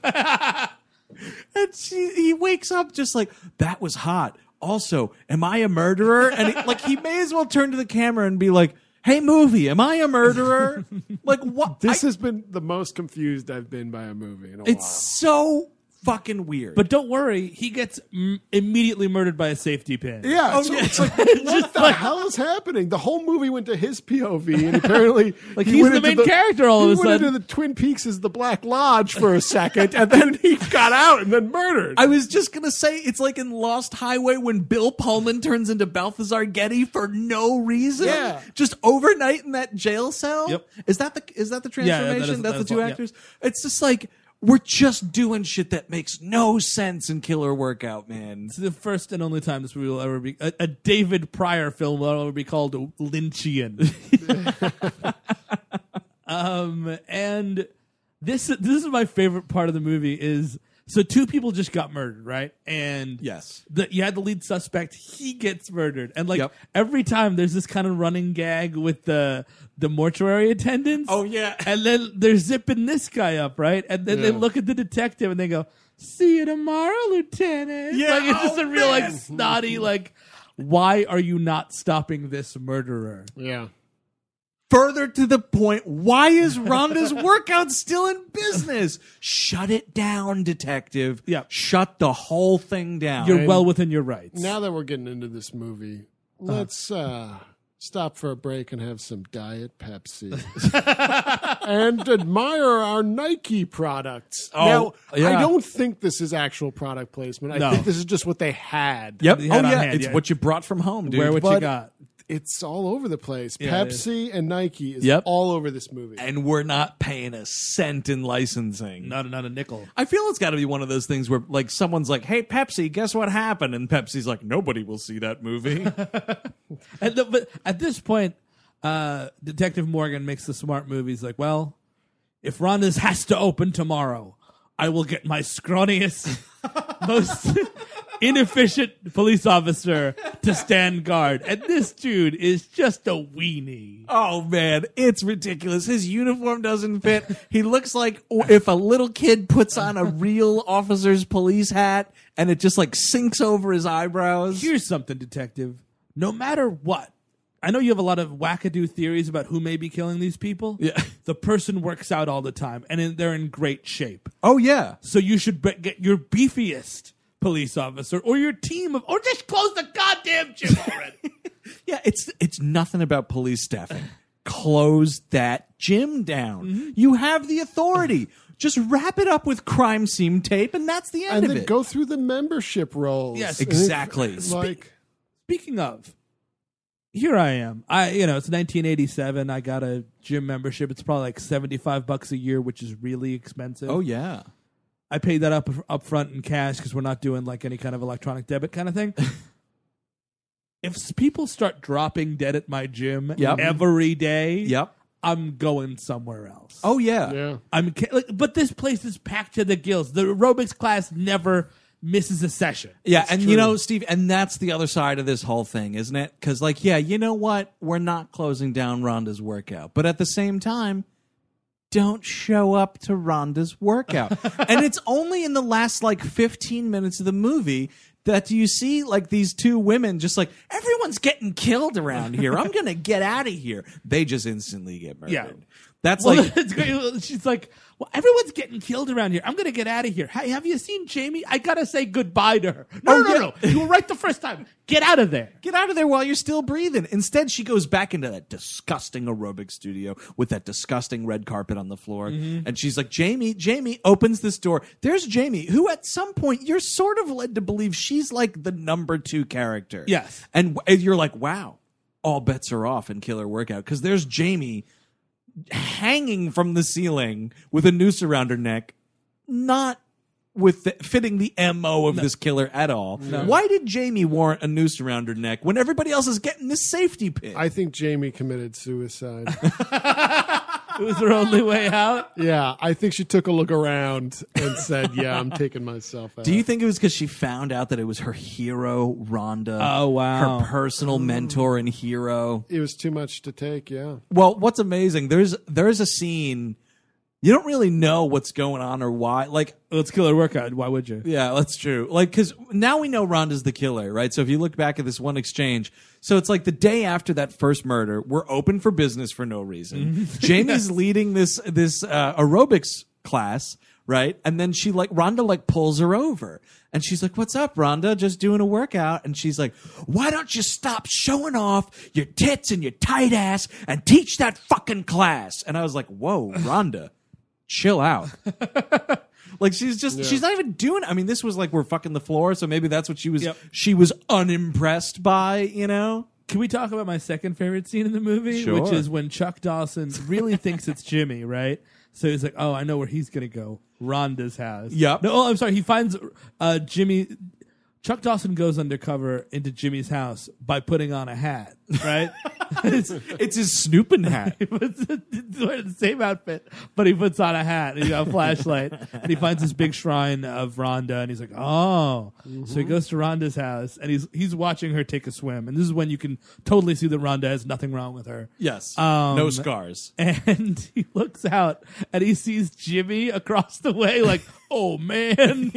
And she, he wakes up just like, that was hot. Also, am I a murderer? And he, like, he may as well turn to the camera and be like, hey, movie, am I a murderer? Like, what? This I- has been the most confused I've been by a movie in a it's while. so fucking weird. But don't worry, he gets m- immediately murdered by a safety pin. Yeah, Oh, so yeah. it's like, what the hell is happening? The whole movie went to his P O V, and apparently, Like, he he's went the into main character all he of a went sudden. into the Twin Peaks as the Black Lodge for a second, and then he got out and then murdered. I was just gonna say it's like in Lost Highway when Bill Pullman turns into Balthazar Getty for no reason. Yeah. just overnight in that jail cell. Yep. Is that the is that the Yeah, that transformation? is- That's that the is two what- yeah. actors. It's just like we're just doing shit that makes no sense in Killer Workout, man. It's the first and only time this movie will ever be a, a David Pryor film will ever be called Lynchian. um, and this this is my favorite part of the movie is so two people just got murdered, right? And Yes. the, you had the lead suspect, he gets murdered, and like Yep. every time there's this kind of running gag with the the mortuary attendants. Oh, yeah. and then they're zipping this guy up, right? And then they Yeah. look at the detective and they go, "See you tomorrow, Lieutenant." Yeah, like it's just oh, a real like man. snotty like. Why are you not stopping this murderer? yeah. Further to the point, why is Rhonda's workout still in business? Shut it down, detective. Yeah. Shut the whole thing down. You're well within your rights. Now that we're getting into this movie, let's uh, stop for a break and have some Diet Pepsi and admire our Nike products. Oh, now, yeah. I don't think this is actual product placement. I No. think this is just what they had. Yep. They Oh had on yeah, hand, it's yeah. what you brought from home, dude. Wear what you But- got. It's all over the place. Yeah, it Pepsi and Nike is Yep. all over this movie. And we're not paying a cent in licensing. Not not a nickel. I feel it's got to be one of those things where, like, someone's like, "Hey, Pepsi, guess what happened?" And Pepsi's like, "Nobody will see that movie." And the, but at this point, uh, Detective Morgan makes the smart move. He's like, well, if Rhonda's has to open tomorrow, I will get my scrawniest, most inefficient police officer to stand guard. And this dude is just a weenie. Oh man, it's ridiculous. His uniform doesn't fit. He looks like if a little kid puts on a real officer's police hat and it just like sinks over his eyebrows. Here's something, Detective. No matter what, I know you have a lot of wackadoo theories about who may be killing these people. Yeah. The person works out all the time, and in, they're in great shape. Oh yeah. So you should be- get your beefiest police officer or your team of, or just close the goddamn gym already. Yeah, it's it's nothing about police staffing. Close that gym down. You have the authority. Just wrap it up with crime scene tape, and that's the end and of then it. go through the membership rolls. Yes, And it's exactly. Like, Speaking of, here I am. I you know it's nineteen eighty-seven. I got a gym membership. It's probably like seventy-five bucks a year, which is really expensive. Oh yeah. I paid that up up front in cash because we're not doing like any kind of electronic debit kind of thing. If s- people start dropping dead at my gym Yep. every day, Yep. I'm going somewhere else. Oh yeah. Yeah. I'm, ca- like, but this place is packed to the gills. The aerobics class never misses a session. Yeah, and you know, Steve, and that's the other side of this whole thing, isn't it? Because, like, yeah, you know what? We're not closing down Rhonda's workout, but at the same time, don't show up to Rhonda's workout. And it's only in the last like fifteen minutes of the movie that you see like these two women just like, everyone's getting killed around here. I'm gonna get out of here. They just instantly get murdered. Yeah. That's Well, like it's great. She's like, well, everyone's getting killed around here. I'm going to get out of here. Hey, have you seen Jamie? I got to say goodbye to her. No, Oh, no, yeah. no, no. You were right the first time. Get out of there. Get out of there while you're still breathing. Instead, she goes back into that disgusting aerobic studio with that disgusting red carpet on the floor. Mm-hmm. And she's like, Jamie, Jamie opens this door. There's Jamie, who at some point you're sort of led to believe she's like the number two character. Yes. And, and you're like, wow, all bets are off in Killer Workout. Because there's Jamie hanging from the ceiling with a noose around her neck, not with the, fitting the M O of this killer at all. Why did Jamie warrant a noose around her neck when everybody else is getting this safety pin? I think Jamie committed suicide. It was her only way out. Yeah, I think she took a look around and said, yeah, I'm taking myself out. Do you think it was because she found out that it was her hero, Rhonda? Oh, wow. Her personal mentor and hero. It was too much to take, yeah. Well, what's amazing, there's there's a scene, you don't really know what's going on or why. Like, Let's kill her workout. Why would you? yeah, that's true. Like, because now we know Rhonda's the killer, right? So if you look back at this one exchange, so it's like the day after that first murder, we're open for business for no reason. Jamie's leading this this uh, aerobics class, right? And then she like Rhonda like pulls her over, and she's like, "What's up, Rhonda? Just doing a workout." And she's like, "Why don't you stop showing off your tits and your tight ass and teach that fucking class?" And I was like, "Whoa, Rhonda, chill out." Like she's just Yeah. she's not even doing I mean, this was like we're fucking the floor, so maybe that's what she was Yep. she was unimpressed by, you know? Can we talk about my second favorite scene in the movie? Sure. Which is when Chuck Dawson really thinks it's Jimmy, right? So he's like, oh, I know where he's going to go. Rhonda's house. Yep. No, oh, I'm sorry. He finds uh, Jimmy. Chuck Dawson goes undercover into Jimmy's house by putting on a hat, right? it's, It's his snooping hat. he puts he's wearing the same outfit, but he puts on a hat and he's got a flashlight, and he finds this big shrine of Rhonda, and he's like, "Oh!" So he goes to Rhonda's house, and he's he's watching her take a swim, and this is when you can totally see that Rhonda has nothing wrong with her. Yes. Um, no scars. And he looks out and he sees Jimmy across the way, like, "Oh man!"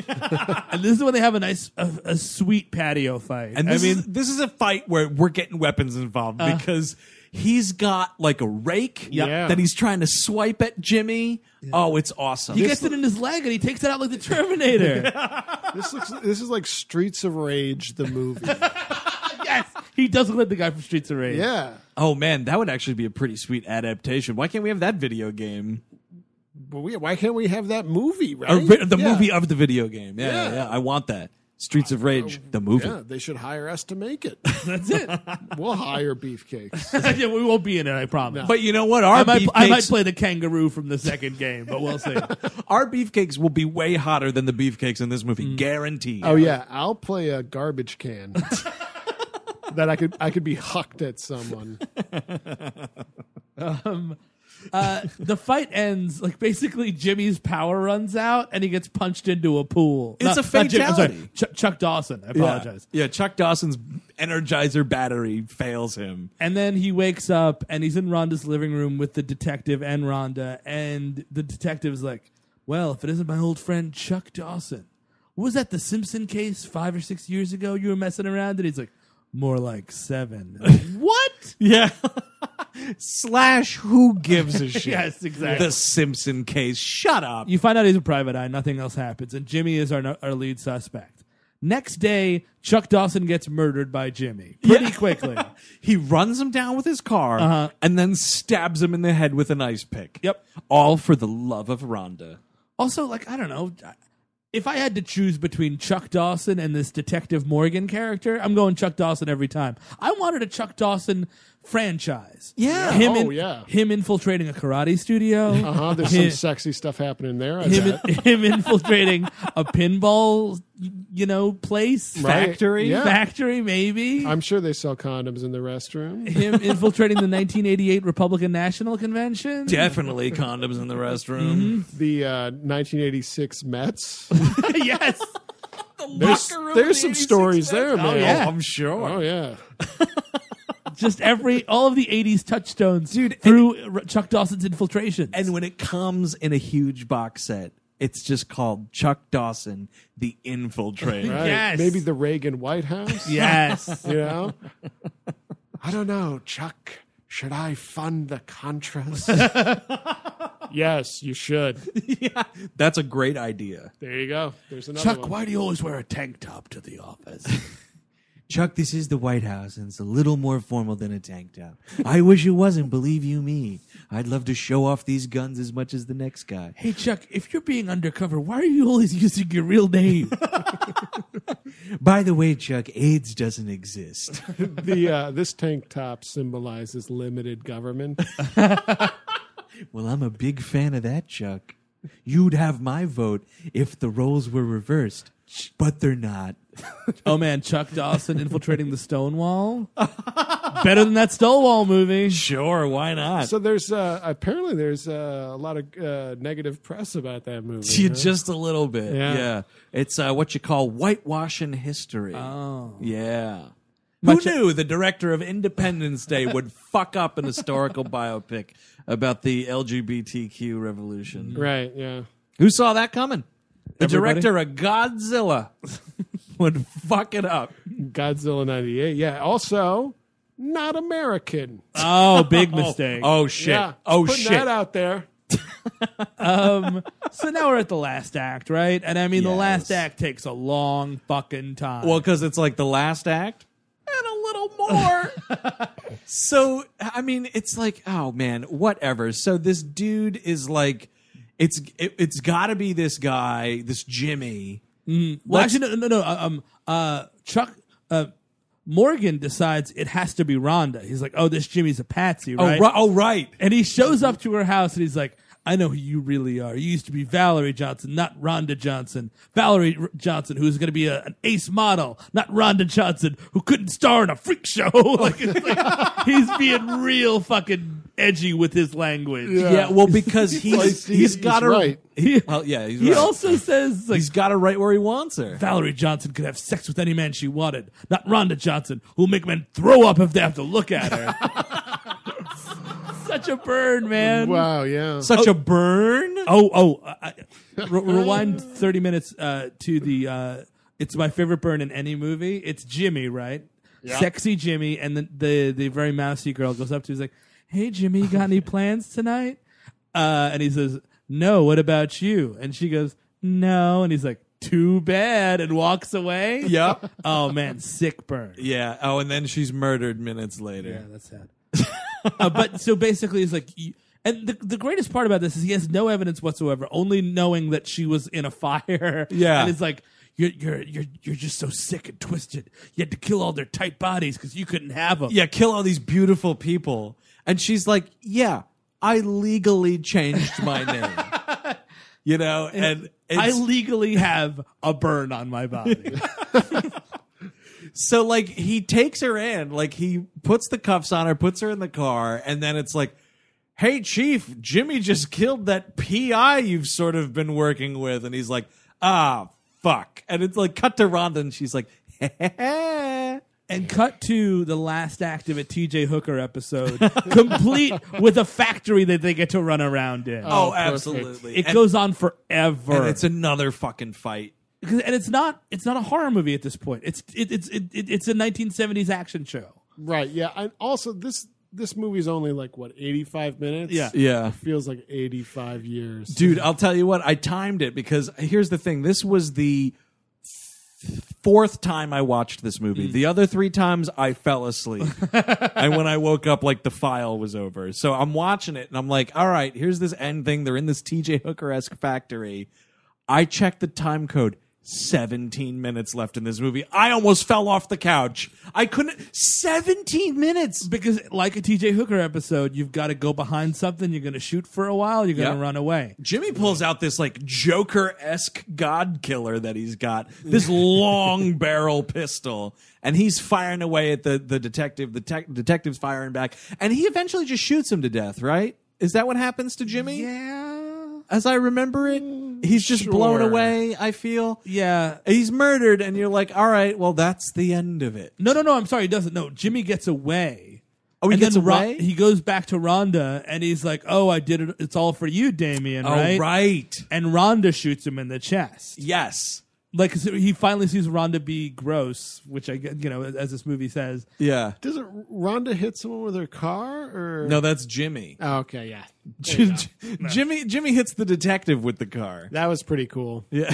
And this is when they have a nice, a, a sweet patio fight. And this I mean, is this is a fight where we're getting weapons involved because he's got like a rake Yeah. that he's trying to swipe at Jimmy. Oh, it's awesome. he gets it in his leg and he takes it out like the Terminator. This looks. This is like Streets of Rage, the movie. Yes, he does look like the guy from Streets of Rage. Yeah. Oh man, that would actually be a pretty sweet adaptation. Why can't we have that video game? But we, why can't we have that movie, right? Or vi- the Yeah. movie of the video game. Yeah, yeah, Yeah. yeah. I want that. Streets of Rage, the movie. Yeah, they should hire us to make it. That's it. We'll hire beefcakes. Yeah, we won't be in it, I promise. But you know what? Our I might, beefcakes, I might play the kangaroo from the second game, but we'll see. our beefcakes will be way hotter than the beefcakes in this movie, guaranteed. Oh yeah, I'll play a garbage can. that I could I could be hucked at someone. Uh, the fight ends like basically Jimmy's power runs out and he gets punched into a pool. It's Not- a not Jimmy, I'm sorry, fatality. Ch- Chuck Dawson. I Yeah. apologize. Yeah, Chuck Dawson's Energizer battery fails him. And then he wakes up and he's in Rhonda's living room with the detective and Rhonda. And the detective's like, well, if it isn't my old friend Chuck Dawson. What was that, the Simpson case five or six years ago you were messing around? And he's like, more like seven. What? Yeah. Slash, who gives a shit? Yes, exactly. The Simpson case. Shut up. You find out he's a private eye. Nothing else happens. And Jimmy is our, our lead suspect. Next day, Chuck Dawson gets murdered by Jimmy pretty Yeah. quickly. He runs him down with his car Uh-huh. and then stabs him in the head with an ice pick. Yep. All for the love of Rhonda. Also, like, I don't know. if I had to choose between Chuck Dawson and this Detective Morgan character, I'm going Chuck Dawson every time. I wanted a Chuck Dawson franchise. Yeah. Him Oh, in- yeah. Him infiltrating a karate studio. Uh-huh. There's Him- some sexy stuff happening there. I him, bet. him infiltrating a pinball, you know, place. Right. Factory? Yeah. Factory, maybe. I'm sure they sell condoms in the restroom. Him infiltrating the nineteen eighty-eight Republican National Convention. Definitely condoms in the restroom. The uh, nineteen eighty-six Mets. Yes. There's, there's some stories there, man. Oh, yeah. I'm sure. Oh, yeah. Just every, all of the eighties touchstones Dude, through Chuck Dawson's infiltration. And when it comes in a huge box set, it's just called Chuck Dawson, the Infiltrator. Right. Yes. Maybe the Reagan White House. yes. You know? I don't know, Chuck. Should I fund the Contras? Yes, you should. Yeah, that's a great idea. There you go. There's another Chuck, one. why do you always wear a tank top to the office? Chuck, this is the White House, and it's a little more formal than a tank top. I wish it wasn't, believe you me. I'd love to show off these guns as much as the next guy. Hey, Chuck, if you're being undercover, why are you always using your real name? By the way, Chuck, AIDS doesn't exist. the uh, this tank top symbolizes limited government. Well, I'm a big fan of that, Chuck. You'd have my vote if the roles were reversed, but they're not. Oh, man, Chuck Dawson infiltrating the Stonewall? Better than that Stonewall movie. Sure, why not? So there's uh, apparently there's uh, a lot of uh, negative press about that movie. Yeah, huh? just a little bit. Yeah. Yeah. It's uh, what you call whitewashing history. Oh. Yeah. Much- Who knew the director of Independence Day would fuck up an historical biopic about the L G B T Q revolution? Right, yeah. Who saw that coming? The Everybody? director of Godzilla would fuck it up. Godzilla ninety-eight. Yeah. Also, not American. Oh, big mistake. Oh, shit. Yeah. Oh, Putting shit. that out there. Um, so now we're at the last act, right? And I mean, the Yes. last act takes a long fucking time. Well, because it's like the last act and a little more. So, I mean, it's like, oh man, whatever. So this dude is like, it's it, it's got to be this guy, this Jimmy. well, let's- actually, no, no, no. uh, Um, uh, Chuck, uh, Morgan decides it has to be Rhonda. He's like, oh, this Jimmy's a patsy, right? Oh, ri- oh, right. And he shows up to her house and he's like, I know who you really are. You used to be Valerie Johnson, not Rhonda Johnson. Valerie R- Johnson, who's going to be a, an ace model, not Rhonda Johnson, who couldn't star in a freak show. like, it's like, he's being real fucking edgy with his language. Yeah, well, because he's He's- he's got to right. He, Well, yeah, he's he right. also says, like, he's got to right where he wants her. Valerie Johnson could have sex with any man she wanted, not Rhonda Johnson, who'll make men throw up if they have to look at her. Such a burn, man. Wow, yeah. Such a burn. Oh, oh! Uh, I- re- rewind thirty minutes uh, to the. Uh, it's my favorite burn in any movie. It's Jimmy, right? Sexy Jimmy, and the, the the very mousy girl goes up to him, he's like, "Hey, Jimmy, you got any plans tonight?" Uh, and he says, "No. What about you?" And she goes, "No." And he's like, "Too bad," and walks away. Yep. Oh man, sick burn. Yeah. Oh, and then she's murdered minutes later. Yeah, that's sad. uh, but so basically, it's like, you, and the the greatest part about this is he has no evidence whatsoever, only knowing that she was in a fire. Yeah. and it's like you're you're you're you're just so sick and twisted. You had to kill all their tight bodies because you couldn't have them. Yeah, kill all these beautiful people. And she's like, yeah, I legally changed my name. You know, and I it's, legally have a burn on my body. so like he takes her in, like he puts the cuffs on her, puts her in the car, and then it's like, hey, Chief, Jimmy just killed that P I you've sort of been working with. And he's like, ah, fuck. And it's like, cut to Rhonda, and she's like, And cut to the last act of a T J Hooker episode, complete with a factory that they get to run around in. oh, perfect. absolutely. It and, goes on forever. and it's another fucking fight. Because- and it's not it's not a horror movie at this point. It's it, it's it, it, it's a nineteen seventies action show. Right, yeah. And also, this this movie's only like, what, eighty-five minutes? Yeah. Yeah. It feels like eighty-five years. Dude, I'll tell you what, I timed it because here's the thing. This was the fourth time I watched this movie. The other three times I fell asleep. And when I woke up, like the file was over. So I'm watching it and I'm like, all right, here's this end thing. They're in this T J Hooker-esque factory. I checked the time code. seventeen minutes left in this movie. I almost fell off the couch. I couldn't. seventeen minutes. Because, like a T J Hooker episode, you've got to go behind something. You're going to shoot for a while. You're going to Yep. run away. Jimmy pulls out this like Joker-esque god killer that he's got. This long barrel pistol. And he's firing away at the, the detective. The te- detective's firing back. And he eventually just shoots him to death, right? Is that what happens to Jimmy? Yeah. As I remember it, he's just Sure. blown away, I feel. Yeah. He's murdered, and you're like, all right, well, that's the end of it. No, no, no. I'm sorry. He doesn't. No, Jimmy gets away. Oh, he and gets then Ro- away? he goes back to Rhonda, and he's like, "Oh, I did it. It's all for you, Damien." Right? Oh, right. And Rhonda shoots him in the chest. Yes. Like so he finally sees Rhonda be gross, which I get, you know, as this movie says. Yeah. Does it Rhonda hit someone with her car or No, that's Jimmy. Oh, okay, yeah. J- Jimmy Jimmy hits the detective with the car. That was pretty cool. Yeah.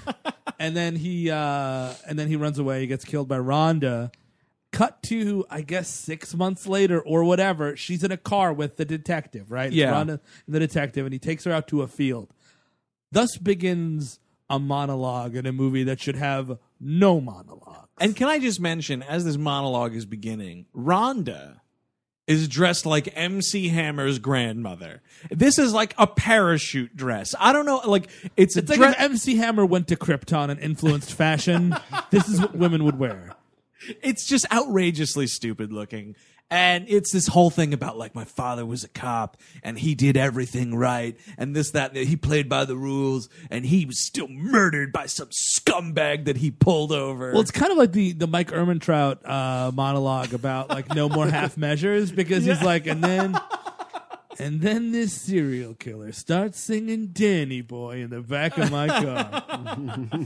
And then he uh, and then he runs away. He gets killed by Rhonda. Cut to, I guess, six months later or whatever. She's in a car with the detective, right? It's Yeah. Rhonda and the detective, and he takes her out to a field. Thus begins a monologue in a movie that should have no monologue. And can I just mention, as this monologue is beginning, Rhonda is dressed like M C Hammer's grandmother. This is like a parachute dress. I don't know, like it's, It's a like dress. if M C Hammer went to Krypton and influenced fashion. This is what women would wear. It's just outrageously stupid looking. And it's this whole thing about like my father was a cop and he did everything right and this, that, and he played by the rules and he was still murdered by some scumbag that he pulled over. Well, it's kind of like the, the Mike Ehrmantraut uh, monologue about like no more half measures because he's like, and then and then this serial killer starts singing Danny Boy in the back of my car.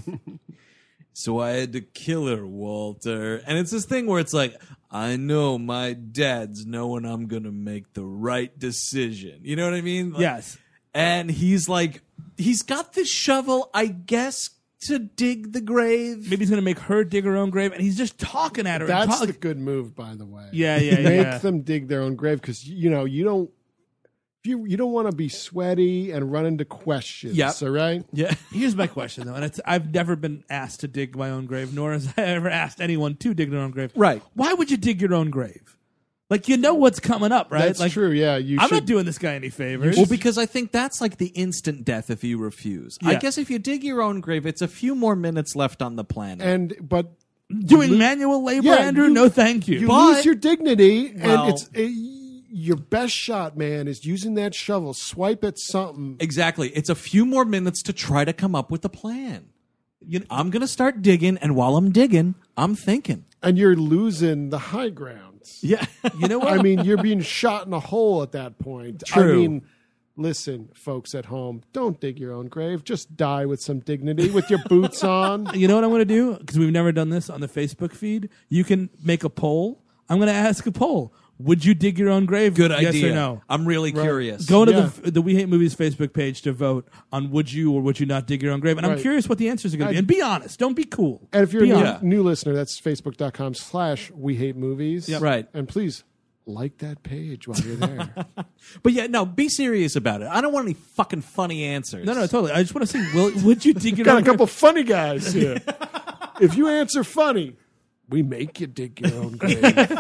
So I had to kill her, Walter. And it's this thing where it's like, I know my dad's knowing I'm going to make the right decision. You know what I mean? Like, Yes. And he's like, he's got this shovel, I guess, to dig the grave. Maybe he's going to make her dig her own grave, and he's just talking at her. and That's talk- the good move, by the way. Yeah, yeah, Make yeah. them dig their own grave because you know you don't you you don't want to be sweaty and run into questions. Yep. All right. Yeah. Here's my question, though, and it's I've never been asked to dig my own grave, nor has I ever asked anyone to dig their own grave. Right. Why would you dig your own grave? Like, you know what's coming up, right? That's like, true. Yeah. You I'm should. not doing this guy any favors. Well, because I think that's like the instant death if you refuse. I Yeah. guess if you dig your own grave, it's a few more minutes left on the planet. and but doing manual labor, Yeah, Andrew? you- no, thank you. you But- lose your dignity, Well- and it's uh, your best shot, man, is using that shovel. Swipe at something. Exactly. It's a few more minutes to try to come up with a plan. You know, I'm going to start digging, and while I'm digging, I'm thinking. And you're losing the high grounds. Yeah. You know what? I mean, you're being shot in a hole at that point. True. I mean, listen, folks at home, don't dig your own grave. Just die with some dignity, with your boots on. You know what I'm going to do? Because we've never done this on the Facebook feed. You can make a poll. I'm going to ask a poll. Would you dig your own grave? Good yes idea. or no? I'm really curious. Go to Yeah. the the We Hate Movies Facebook page to vote on would you or would you not dig your own grave. And I'm Right. curious what the answers are going to be. I- And be honest. Don't be cool. And if you're Be a new, honest. new listener, that's facebook.com slash we hate movies. Right. And please like that page while you're there. But yeah, no, be serious about it. I don't want any fucking funny answers. No, no, totally. I just want to see, will, would you dig your Got own a couple grave? funny guys here. If you answer funny, we make you dig your own grave.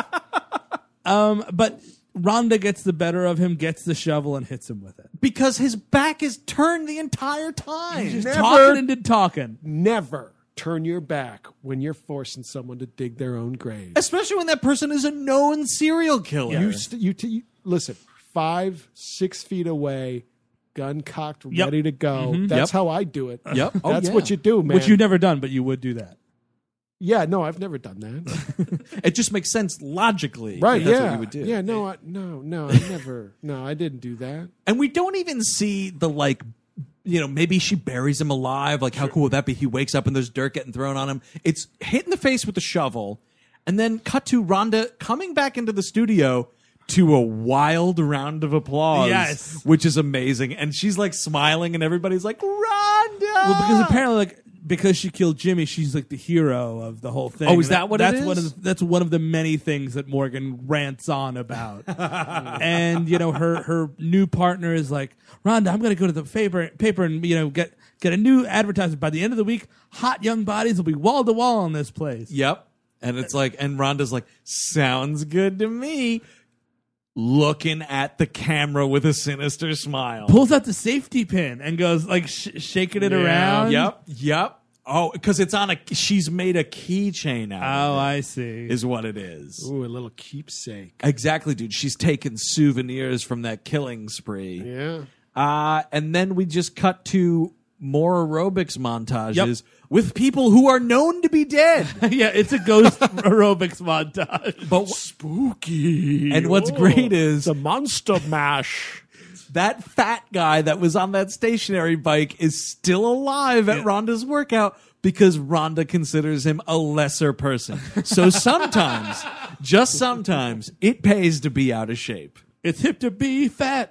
Um, but Rhonda gets the better of him, gets the shovel, and hits him with it. Because his back is turned the entire time. Just Never- talking and did talking. Never turn your back when you're forcing someone to dig their own grave. Especially when that person is a known serial killer. You, st- you, t- you listen, five, six feet away, gun cocked, Yep. ready to go. Mhm. That's Yep. how I do it. Yep. Oh, That's yeah. what you do, man. Which you've never done, but you would do that. Yeah, no, I've never done that. It just makes sense logically. Right? that That's yeah, what you would do. yeah. No, I, no, no. I never. No, I didn't do that. And we don't even see the like, you know, maybe she buries him alive. Like, how cool would that be? He wakes up and there's dirt getting thrown on him. It's hit in the face with the shovel, and then cut to Rhonda coming back into the studio to a wild round of applause. Yes. Which is amazing. And she's like smiling, and everybody's like, Rhonda! Well, because apparently, like, because she killed Jimmy, she's like the hero of the whole thing. Oh, is that what it that's is? One of the, that's one of the many things that Morgan rants on about. And you know, her her new partner is like, Rhonda, I'm going to go to the paper paper and you know get get a new advertisement by the end of the week. Hot young bodies will be wall to wall in this place. Yep. And it's like, and Rhonda's like, sounds good to me. Looking at the camera with a sinister smile. Pulls out the safety pin and goes like sh- shaking it Yeah. around. Yep. Yep. Oh, because it's on a. She's made a keychain out. Oh, of it, I see. Is what it is. Ooh, a little keepsake. Exactly, dude. She's taken souvenirs from that killing spree. Yeah. Uh, and then we just cut to more aerobics montages with people who are known to be dead. Yeah, it's a ghost aerobics montage. But Spooky. And what's Oh, great is the monster mash. that fat guy that was on that stationary bike is still alive at Yeah. Rhonda's workout because Rhonda considers him a lesser person. So sometimes, just sometimes, it pays to be out of shape. It's hip to be fat.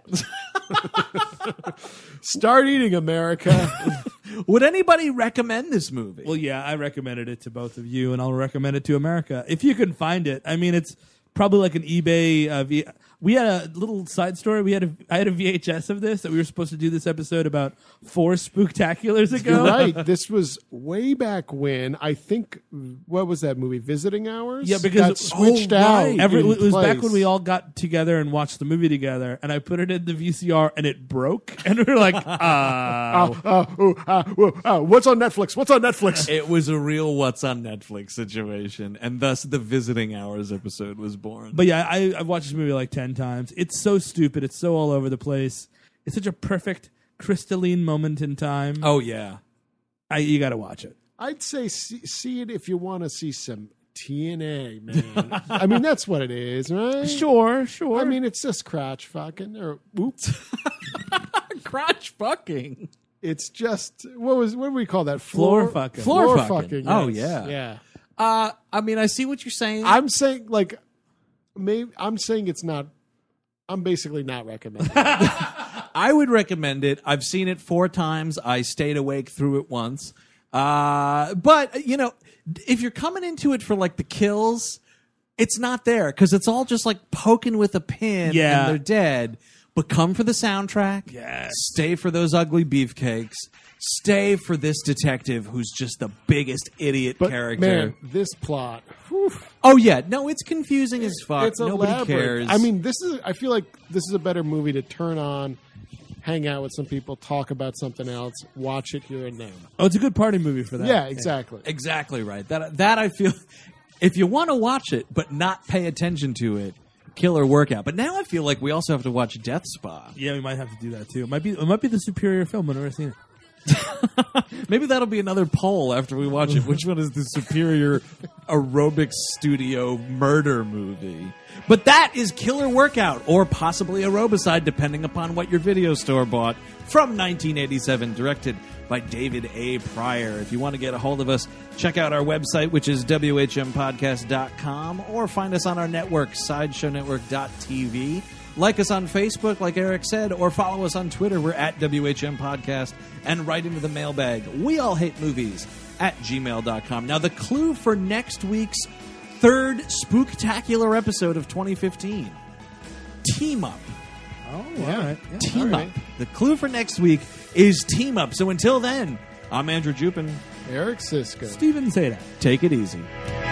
Start eating, America. Would anybody recommend this movie? Well, yeah, I recommended it to both of you, and I'll recommend it to America if you can find it. I mean, it's probably like an eBay. Uh, v- we had a little side story. We had a I had a V H S of this that we were supposed to do this episode about four spooktaculars ago. You're right. This was way back when. I think, what was that movie? Visiting Hours? Yeah, because Got it- switched oh, out. right. Every, in it was back place. when we all got together and watched the movie together, and I put it in the V C R, and it broke, and we were like, "Ah." Uh, uh, ooh, uh, ooh, uh, what's on Netflix? What's on Netflix? It was a real what's on Netflix situation, and thus the Visiting Hours episode was born. But yeah, I, I've watched this movie like ten times. It's so stupid. It's so all over the place. It's such a perfect crystalline moment in time. oh, yeah. I, you got to watch it. I'd say see, see it if you want to see some T N A, man. I mean, that's what it is, right? Sure, sure. I mean, it's just crotch fucking, or oops. Crotch fucking. It's just what was what do we call that? Floor fucking. Floor, Floor fucking. fucking. Oh, yes. yeah. yeah. Uh, I mean, I see what you're saying. I'm saying like, maybe I'm saying it's not. I'm basically not recommending. it. I would recommend it. I've seen it four times. I stayed awake through it once. Uh, but, you know, if you're coming into it for like the kills, it's not there because it's all just like poking with a pin Yeah. and they're dead. But come for the soundtrack. Yes. Stay for those ugly beefcakes. Stay for this detective who's just the biggest idiot But character. man, this plot. whew, Oh, yeah. No, it's confusing as fuck. it's a Nobody labyrinth. cares. I mean, this is. I feel like this is a better movie to turn on, hang out with some people, talk about something else, watch it here and there. Oh, it's a good party movie for that. Yeah, exactly. Exactly right. That that I feel. If you want to watch it but not pay attention to it, killer workout. But now I feel like we also have to watch Death Spa. Yeah, we might have to do that too. It might be it might be the superior film. I've never seen it. Maybe that'll be another poll after we watch it. Which one is the superior aerobics studio murder movie? But that is Killer Workout, or possibly Aerobicide, depending upon what your video store bought, from nineteen eighty-seven, directed by David A. Pryor. If you want to get a hold of us, check out our website, which is w h m podcast dot com, or find us on our network, sideshow network dot t v. Like us on Facebook, like Eric said, or follow us on Twitter. We're at W H M Podcast, and write into the mailbag. We all hate movies at gmail dot com. Now, the clue for next week's third spooktacular episode of twenty fifteen, Team Up. Oh, all right. Yeah, Team all right. Up. The clue for next week is Team Up. So until then, I'm Andrew Jupin. Eric Siska. Steven Sadak. Take it easy.